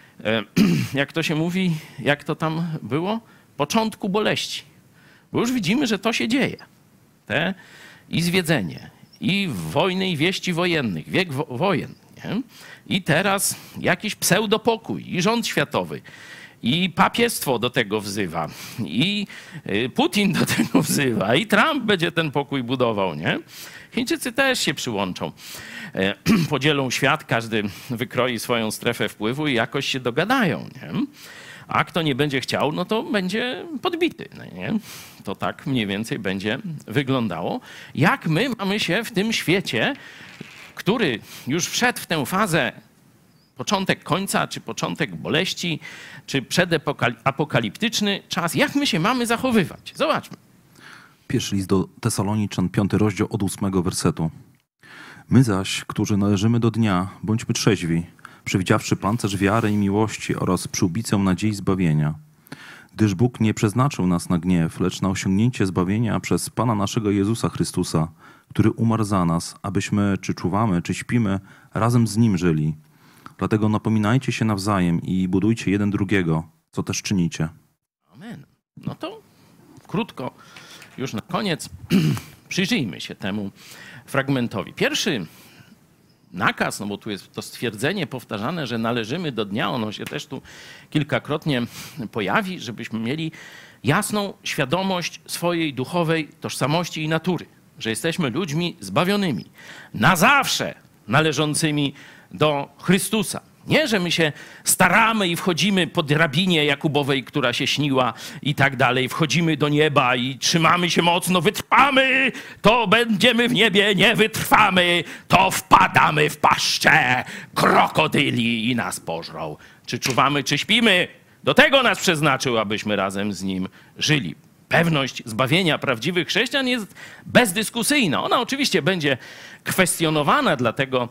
jak to się mówi, jak to tam było? Początku boleści. Bo już widzimy, że to się dzieje. Te i zwiedzenie, i wojny, i wieści wojennych, wiek wo- wojen. Nie? I teraz jakiś pseudopokój, i rząd światowy, i papiestwo do tego wzywa, i Putin do tego wzywa, i Trump będzie ten pokój budował, nie? Chińczycy też się przyłączą. Podzielą świat, każdy wykroi swoją strefę wpływu i jakoś się dogadają, nie? A kto nie będzie chciał, no to będzie podbity, nie? To tak mniej więcej będzie wyglądało. Jak my mamy się w tym świecie, który już wszedł w tę fazę początek końca, czy początek boleści, czy przedapokaliptyczny czas, jak my się mamy zachowywać? Zobaczmy. Pierwszy list do Tesaloniczan, piąty rozdział od ósmego wersetu. My zaś, którzy należymy do dnia, bądźmy trzeźwi, przewidziawszy pancerz wiary i miłości oraz przyłbicę nadziei zbawienia. Gdyż Bóg nie przeznaczył nas na gniew, lecz na osiągnięcie zbawienia przez Pana naszego Jezusa Chrystusa, który umarł za nas, abyśmy, czy czuwamy, czy śpimy, razem z Nim żyli. Dlatego napominajcie się nawzajem i budujcie jeden drugiego, co też czynicie. Amen. No to krótko, już na koniec, przyjrzyjmy się temu fragmentowi. Pierwszy nakaz, no bo tu jest to stwierdzenie powtarzane, że należymy do dnia, ono się też tu kilkakrotnie pojawi, żebyśmy mieli jasną świadomość swojej duchowej tożsamości i natury, że jesteśmy ludźmi zbawionymi, na zawsze należącymi do Chrystusa. Nie, że my się staramy i wchodzimy po drabinie Jakubowej, która się śniła i tak dalej. Wchodzimy do nieba i trzymamy się mocno, wytrwamy, to będziemy w niebie, nie wytrwamy, to wpadamy w paszczę krokodyli i nas pożrą. Czy czuwamy, czy śpimy? Do tego nas przeznaczył, abyśmy razem z Nim żyli. Pewność zbawienia prawdziwych chrześcijan jest bezdyskusyjna. Ona oczywiście będzie kwestionowana, dlatego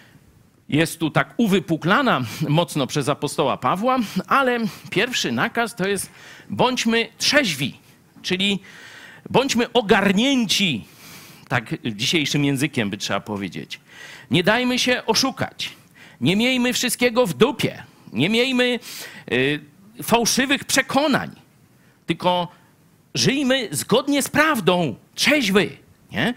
jest tu tak uwypuklana mocno przez apostoła Pawła, ale pierwszy nakaz to jest bądźmy trzeźwi, czyli bądźmy ogarnięci, tak dzisiejszym językiem by trzeba powiedzieć. Nie dajmy się oszukać, nie miejmy wszystkiego w dupie, nie miejmy y, fałszywych przekonań, tylko żyjmy zgodnie z prawdą, trzeźwy, nie?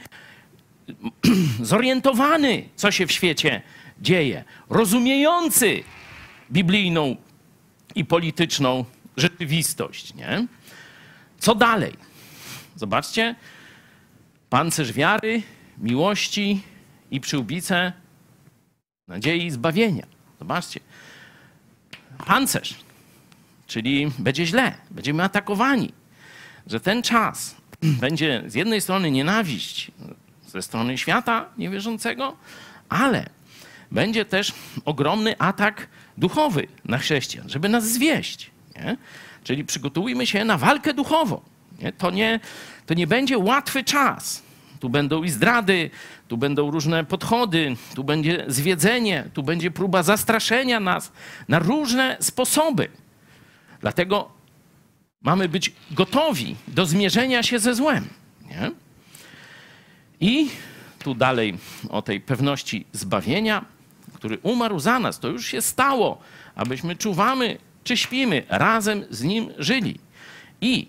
Zorientowany, co się w świecie dzieje, rozumiejący biblijną i polityczną rzeczywistość, nie? Co dalej? Zobaczcie, pancerz wiary, miłości i przyłbicę nadziei i zbawienia. Zobaczcie, pancerz, czyli będzie źle, będziemy atakowani, że ten czas będzie z jednej strony nienawiść ze strony świata niewierzącego, ale będzie też ogromny atak duchowy na chrześcijan, żeby nas zwieść. Nie? Czyli przygotujmy się na walkę duchową. Nie? To, nie, to nie będzie łatwy czas. Tu będą i zdrady, tu będą różne podchody, tu będzie zwiedzenie, tu będzie próba zastraszenia nas na różne sposoby. Dlatego mamy być gotowi do zmierzenia się ze złem. Nie? I tu dalej o tej pewności zbawienia, który umarł za nas, to już się stało, abyśmy czuwamy czy śpimy, razem z Nim żyli. I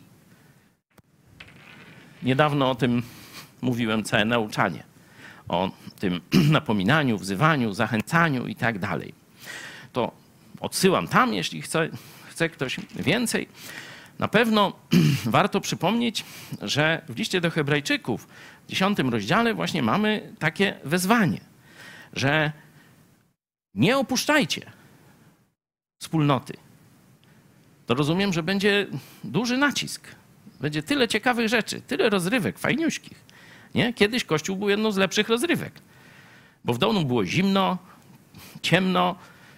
niedawno o tym mówiłem całe nauczanie, o tym napominaniu, wzywaniu, zachęcaniu i tak dalej. To odsyłam tam, jeśli chce, chce ktoś więcej. Na pewno warto przypomnieć, że w liście do Hebrajczyków w dziesiątym rozdziale właśnie mamy takie wezwanie, że nie opuszczajcie wspólnoty. To rozumiem, że będzie duży nacisk. Będzie tyle ciekawych rzeczy, tyle rozrywek fajniuśkich. Nie? Kiedyś Kościół był jedną z lepszych rozrywek, bo w domu było zimno, ciemno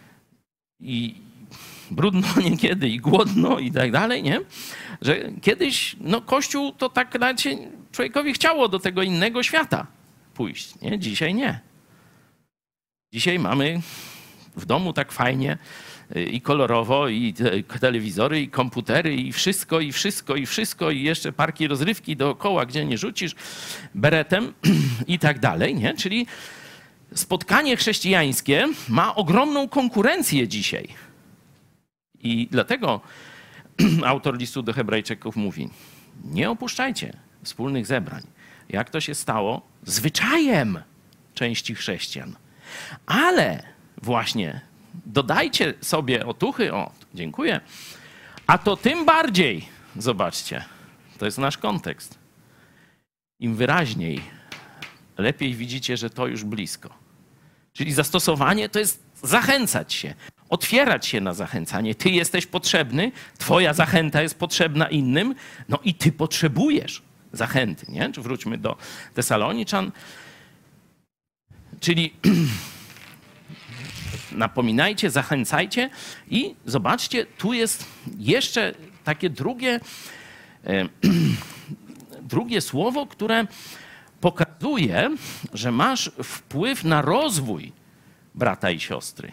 i brudno niekiedy i głodno i tak dalej, nie? Że kiedyś no, Kościół to tak nawet się człowiekowi chciało do tego innego świata pójść. Nie? Dzisiaj nie. Dzisiaj mamy w domu tak fajnie, i kolorowo, i te, telewizory, i komputery, i wszystko, i wszystko, i wszystko, i jeszcze parki rozrywki dookoła, gdzie nie rzucisz beretem i tak dalej, nie? Czyli spotkanie chrześcijańskie ma ogromną konkurencję dzisiaj. I dlatego autor listu do Hebrajczyków mówi, nie opuszczajcie wspólnych zebrań, jak to się stało zwyczajem części chrześcijan. Ale właśnie dodajcie sobie otuchy, o, dziękuję, a to tym bardziej, zobaczcie, to jest nasz kontekst, im wyraźniej, lepiej widzicie, że to już blisko. Czyli zastosowanie to jest zachęcać się, otwierać się na zachęcanie. Ty jesteś potrzebny, twoja zachęta jest potrzebna innym, no i ty potrzebujesz zachęty, nie? Wróćmy do Tesaloniczan. Czyli napominajcie, zachęcajcie i zobaczcie, tu jest jeszcze takie drugie, e, drugie słowo, które pokazuje, że masz wpływ na rozwój brata i siostry.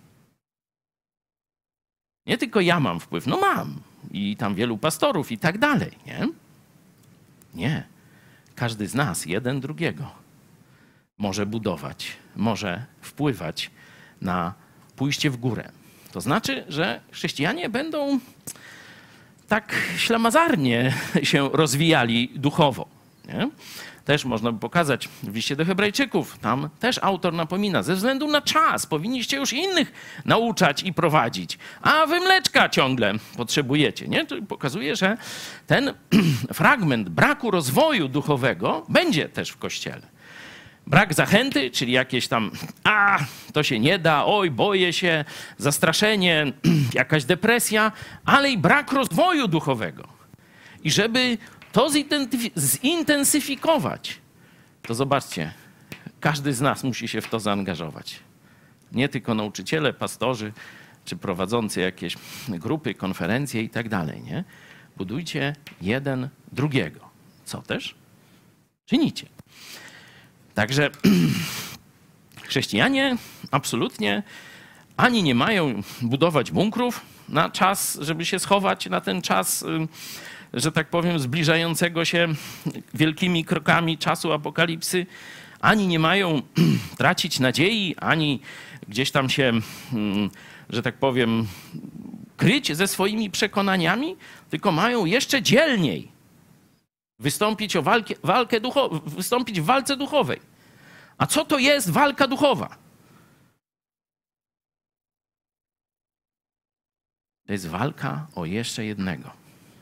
Nie tylko ja mam wpływ, no mam. I tam wielu pastorów i tak dalej, nie? Nie. Każdy z nas, jeden drugiego, może budować, może wpływać na pójście w górę. To znaczy, że chrześcijanie będą tak ślamazarnie się rozwijali duchowo, nie? Też można by pokazać w liście do Hebrajczyków. Tam też autor napomina, ze względu na czas powinniście już innych nauczać i prowadzić, a wy mleczka ciągle potrzebujecie. Nie? To pokazuje, że ten fragment braku rozwoju duchowego będzie też w Kościele. Brak zachęty, czyli jakieś tam, a to się nie da, oj, boję się, zastraszenie, jakaś depresja, ale i brak rozwoju duchowego. I żeby to zintensyfikować, to zobaczcie, każdy z nas musi się w to zaangażować. Nie tylko nauczyciele, pastorzy, czy prowadzący jakieś grupy, konferencje i tak dalej, nie? Budujcie jeden drugiego. Co też czynicie. Także chrześcijanie absolutnie ani nie mają budować bunkrów na czas, żeby się schować na ten czas, że tak powiem, zbliżającego się wielkimi krokami czasu apokalipsy, ani nie mają tracić nadziei, ani gdzieś tam się, że tak powiem, kryć ze swoimi przekonaniami, tylko mają jeszcze dzielniej wystąpić o walkę, walkę ducho, wystąpić w walce duchowej. A co to jest walka duchowa? To jest walka o jeszcze jednego.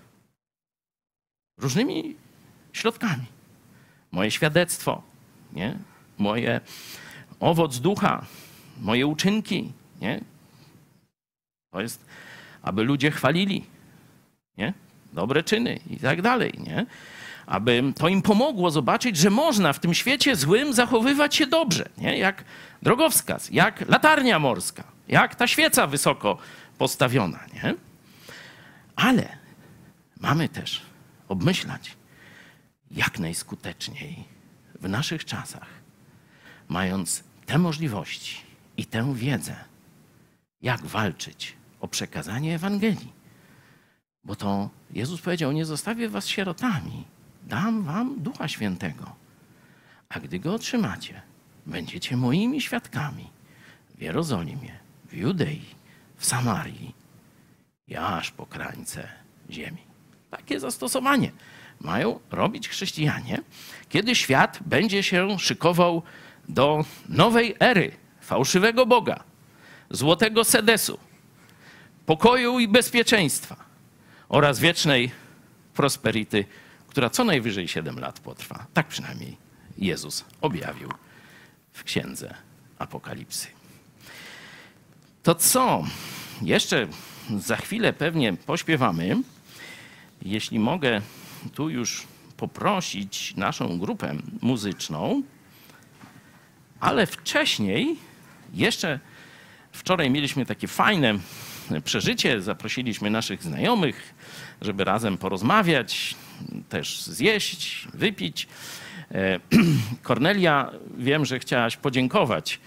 Różnymi środkami. Moje świadectwo, nie? Moje owoc ducha, moje uczynki, nie? To jest, aby ludzie chwalili, nie? Dobre czyny i tak dalej, nie? Aby to im pomogło zobaczyć, że można w tym świecie złym zachowywać się dobrze, nie? Jak drogowskaz, jak latarnia morska, jak ta świeca wysoko postawiona, nie? Ale mamy też obmyślać jak najskuteczniej w naszych czasach, mając te możliwości i tę wiedzę, jak walczyć o przekazanie Ewangelii. Bo to Jezus powiedział, nie zostawię was sierotami, dam wam Ducha Świętego. A gdy go otrzymacie, będziecie moimi świadkami w Jerozolimie, w Judei, w Samarii i aż po krańce ziemi. Takie zastosowanie mają robić chrześcijanie, kiedy świat będzie się szykował do nowej ery fałszywego Boga, złotego sedesu, pokoju i bezpieczeństwa oraz wiecznej prosperity, która co najwyżej siedem lat potrwa. Tak przynajmniej Jezus objawił w Księdze Apokalipsy. To co? Jeszcze za chwilę pewnie pośpiewamy. Jeśli mogę tu już poprosić naszą grupę muzyczną, ale wcześniej, jeszcze wczoraj mieliśmy takie fajne przeżycie, zaprosiliśmy naszych znajomych, żeby razem porozmawiać, też zjeść, wypić. Kornelia, wiem, że chciałaś podziękować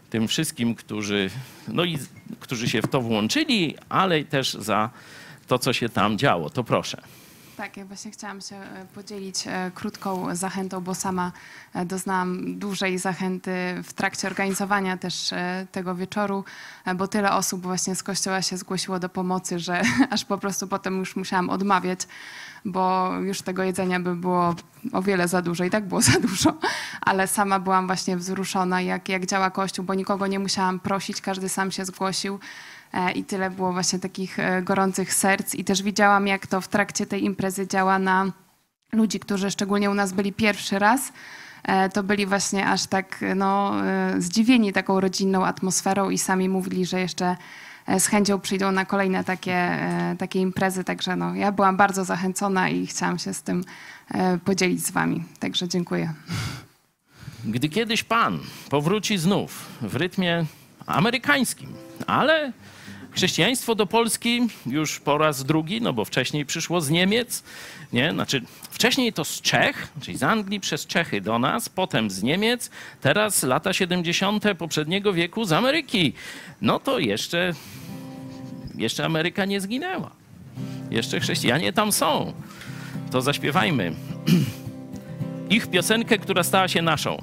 tym wszystkim, którzy, no i, którzy się w to włączyli, ale też za to, co się tam działo. To proszę. Tak, ja właśnie chciałam się podzielić krótką zachętą, bo sama doznałam dużej zachęty w trakcie organizowania też tego wieczoru, bo tyle osób właśnie z kościoła się zgłosiło do pomocy, że aż po prostu potem już musiałam odmawiać, bo już tego jedzenia by było o wiele za dużo i tak było za dużo, ale sama byłam właśnie wzruszona, jak, jak działa Kościół, bo nikogo nie musiałam prosić, każdy sam się zgłosił. I tyle było właśnie takich gorących serc i też widziałam, jak to w trakcie tej imprezy działa na ludzi, którzy szczególnie u nas byli pierwszy raz. To byli właśnie aż tak no, zdziwieni taką rodzinną atmosferą i sami mówili, że jeszcze z chęcią przyjdą na kolejne takie, takie imprezy. Także no, ja byłam bardzo zachęcona i chciałam się z tym podzielić z wami. Także dziękuję. Gdy kiedyś Pan powróci znów w rytmie amerykańskim, ale chrześcijaństwo do Polski już po raz drugi, no bo wcześniej przyszło z Niemiec, nie? Znaczy wcześniej to z Czech, czyli z Anglii przez Czechy do nas, potem z Niemiec, teraz lata siedemdziesiąte poprzedniego wieku z Ameryki. No to jeszcze, jeszcze Ameryka nie zginęła. Jeszcze chrześcijanie tam są. To zaśpiewajmy ich piosenkę, która stała się naszą.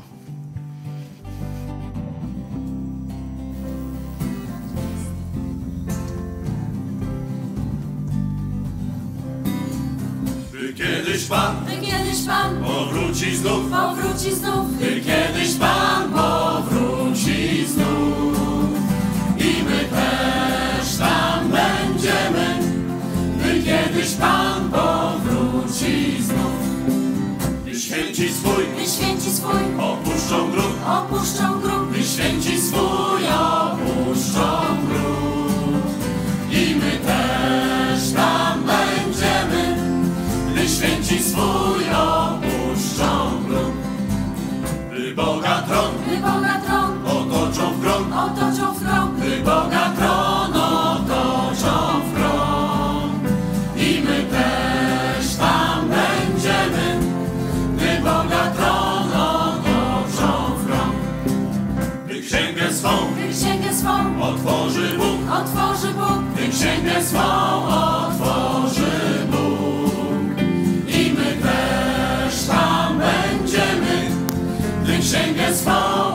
Kiedyś Pan, Gdy kiedyś Pan powróci znów, powróci znów, Gdy kiedyś Pan powróci znów i my też tam będziemy, gdy kiedyś Pan powróci znów. Gdy święci swój, gdy święci swój opuszczą grób, opuszczą grób, gdy święci swój opuszczą grób i my też tam będziemy, gdy święci swój opuszczą grób. Gdy Boga tron, gdy Boga tron otoczą w krąg, otoczą w krąg, gdy Boga tron otoczą w krąg i my też tam będziemy, gdy Boga tron otoczą w krąg. Gdy księgę swą, gdy księgę swą otworzy Bóg, otworzy Bóg, gdy księgę swą otworzy Bóg i my też tam będziemy, gdy księgę swą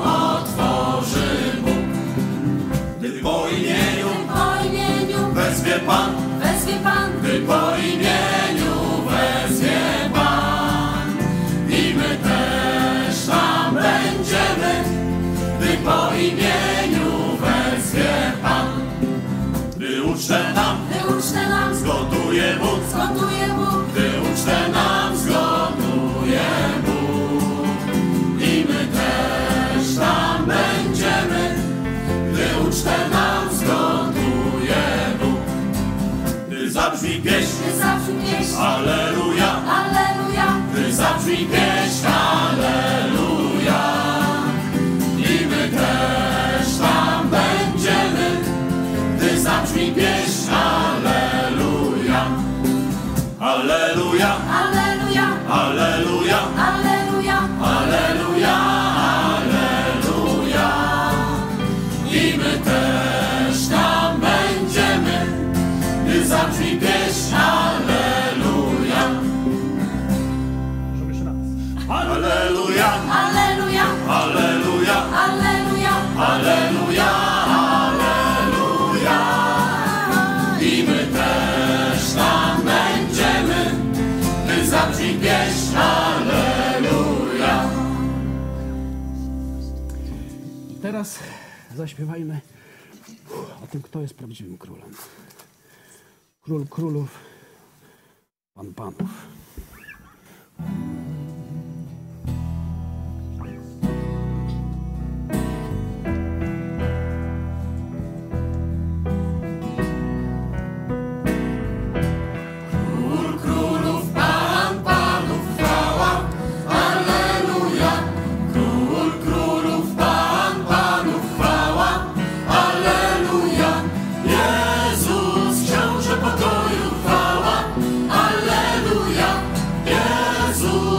otworzy Bóg. Gdy po imieniu po imieniu wezwie Pan, wezwie Pan, gdy po imieniu wezwie Pan i my też tam będziemy, gdy po imieniu wezwie Pan. Gdy ucztę nam gdy ucztę nam zgotuje Bóg, zgotuje Bóg, gdy ucztę nam zgotuje Bóg i my też tam będziemy, gdy ucztę nam zgotuje Bóg. Gdy zabrzmi pieśń, gdy zabrzmi pieśń, alleluja, alleluja, gdy zabrzmi pieśń, alleluja i my też tam będziemy, gdy zabrzmi pieśń, alleluja, alleluja, alleluja, alleluja, alleluja, alleluja, alleluja i my też tam będziemy, gdy zabrzmi pieśń, alleluja, alleluja, alleluja, alleluja, alleluja, alleluja, alleluja i my też tam będziemy, gdy zabrzmi pieśń, alleluja. Teraz zaśpiewajmy o tym, kto jest prawdziwym królem. Król królów, Pan panów. Król królów, Pan panów, chwała, alleluja. Król królów, Pan panów, chwała, alleluja. Jezus, książę pokoju, chwała, alleluja. Jezus,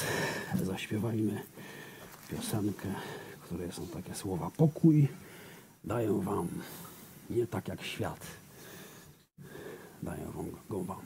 zaśpiewajmy piosenkę, w której są takie słowa: pokój daję wam, nie tak jak świat. Daję wam go wam.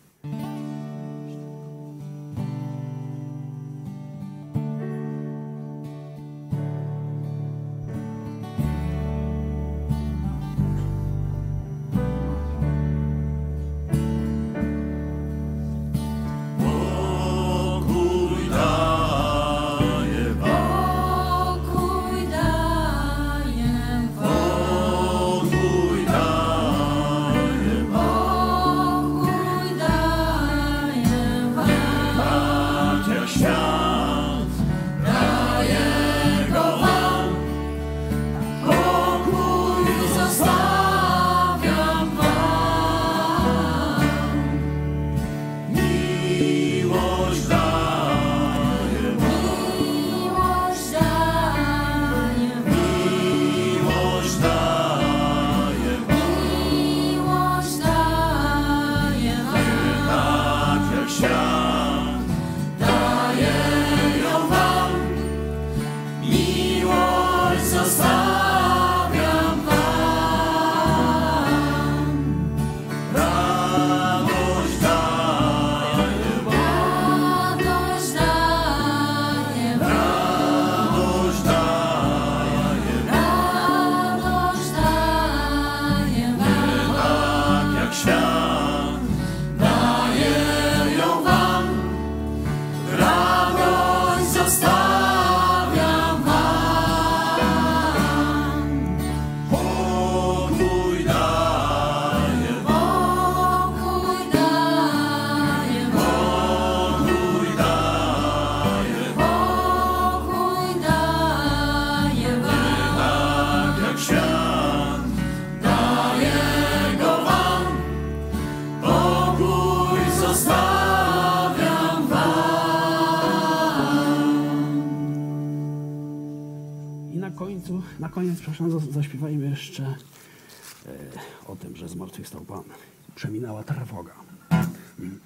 Na koniec, przepraszam, zaśpiewajmy jeszcze e, o tym, że zmartwychwstał Pan. Przeminęła trwoga. Hmm.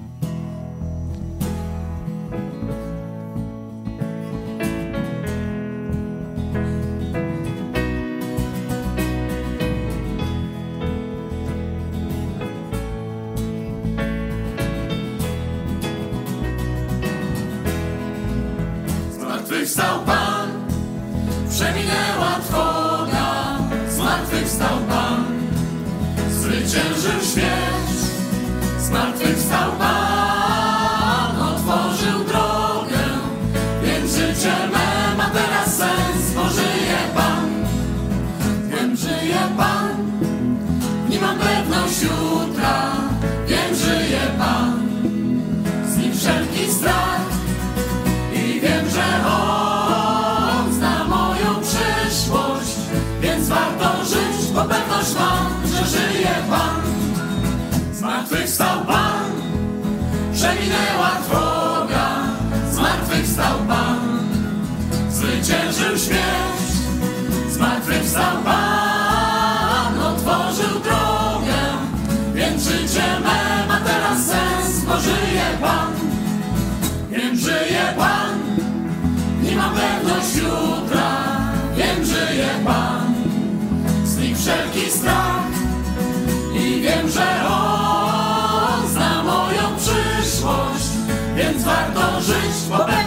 Zmartwychwstał Pan, przeminęła trwoga. Zmartwychwstał Pan, zwyciężył śmierć. Zmartwychwstał Pan, otworzył drogę, więc życie me ma teraz sens, bo żyje Pan. Wiem, żyje Pan, nie mam pewność jutra. Wiem, żyje Pan, z nim wszelki strach. I wiem, że On zna moją przyszłość, więc warto żyć, bo pewność mam, że żyje Pan. Zmartwychwstał Pan, przeminęła trwoga. Zmartwychwstał Pan, zwyciężył śmierć. Zmartwychwstał Pan, otworzył drogę, więc życie me ma teraz sens, bo żyje Pan. Wiem, żyje Pan, nie mam pewność jutra. Wiem, żyje Pan, znikł wszelki strach. I wiem, że On zna moją przyszłość, więc warto żyć, bo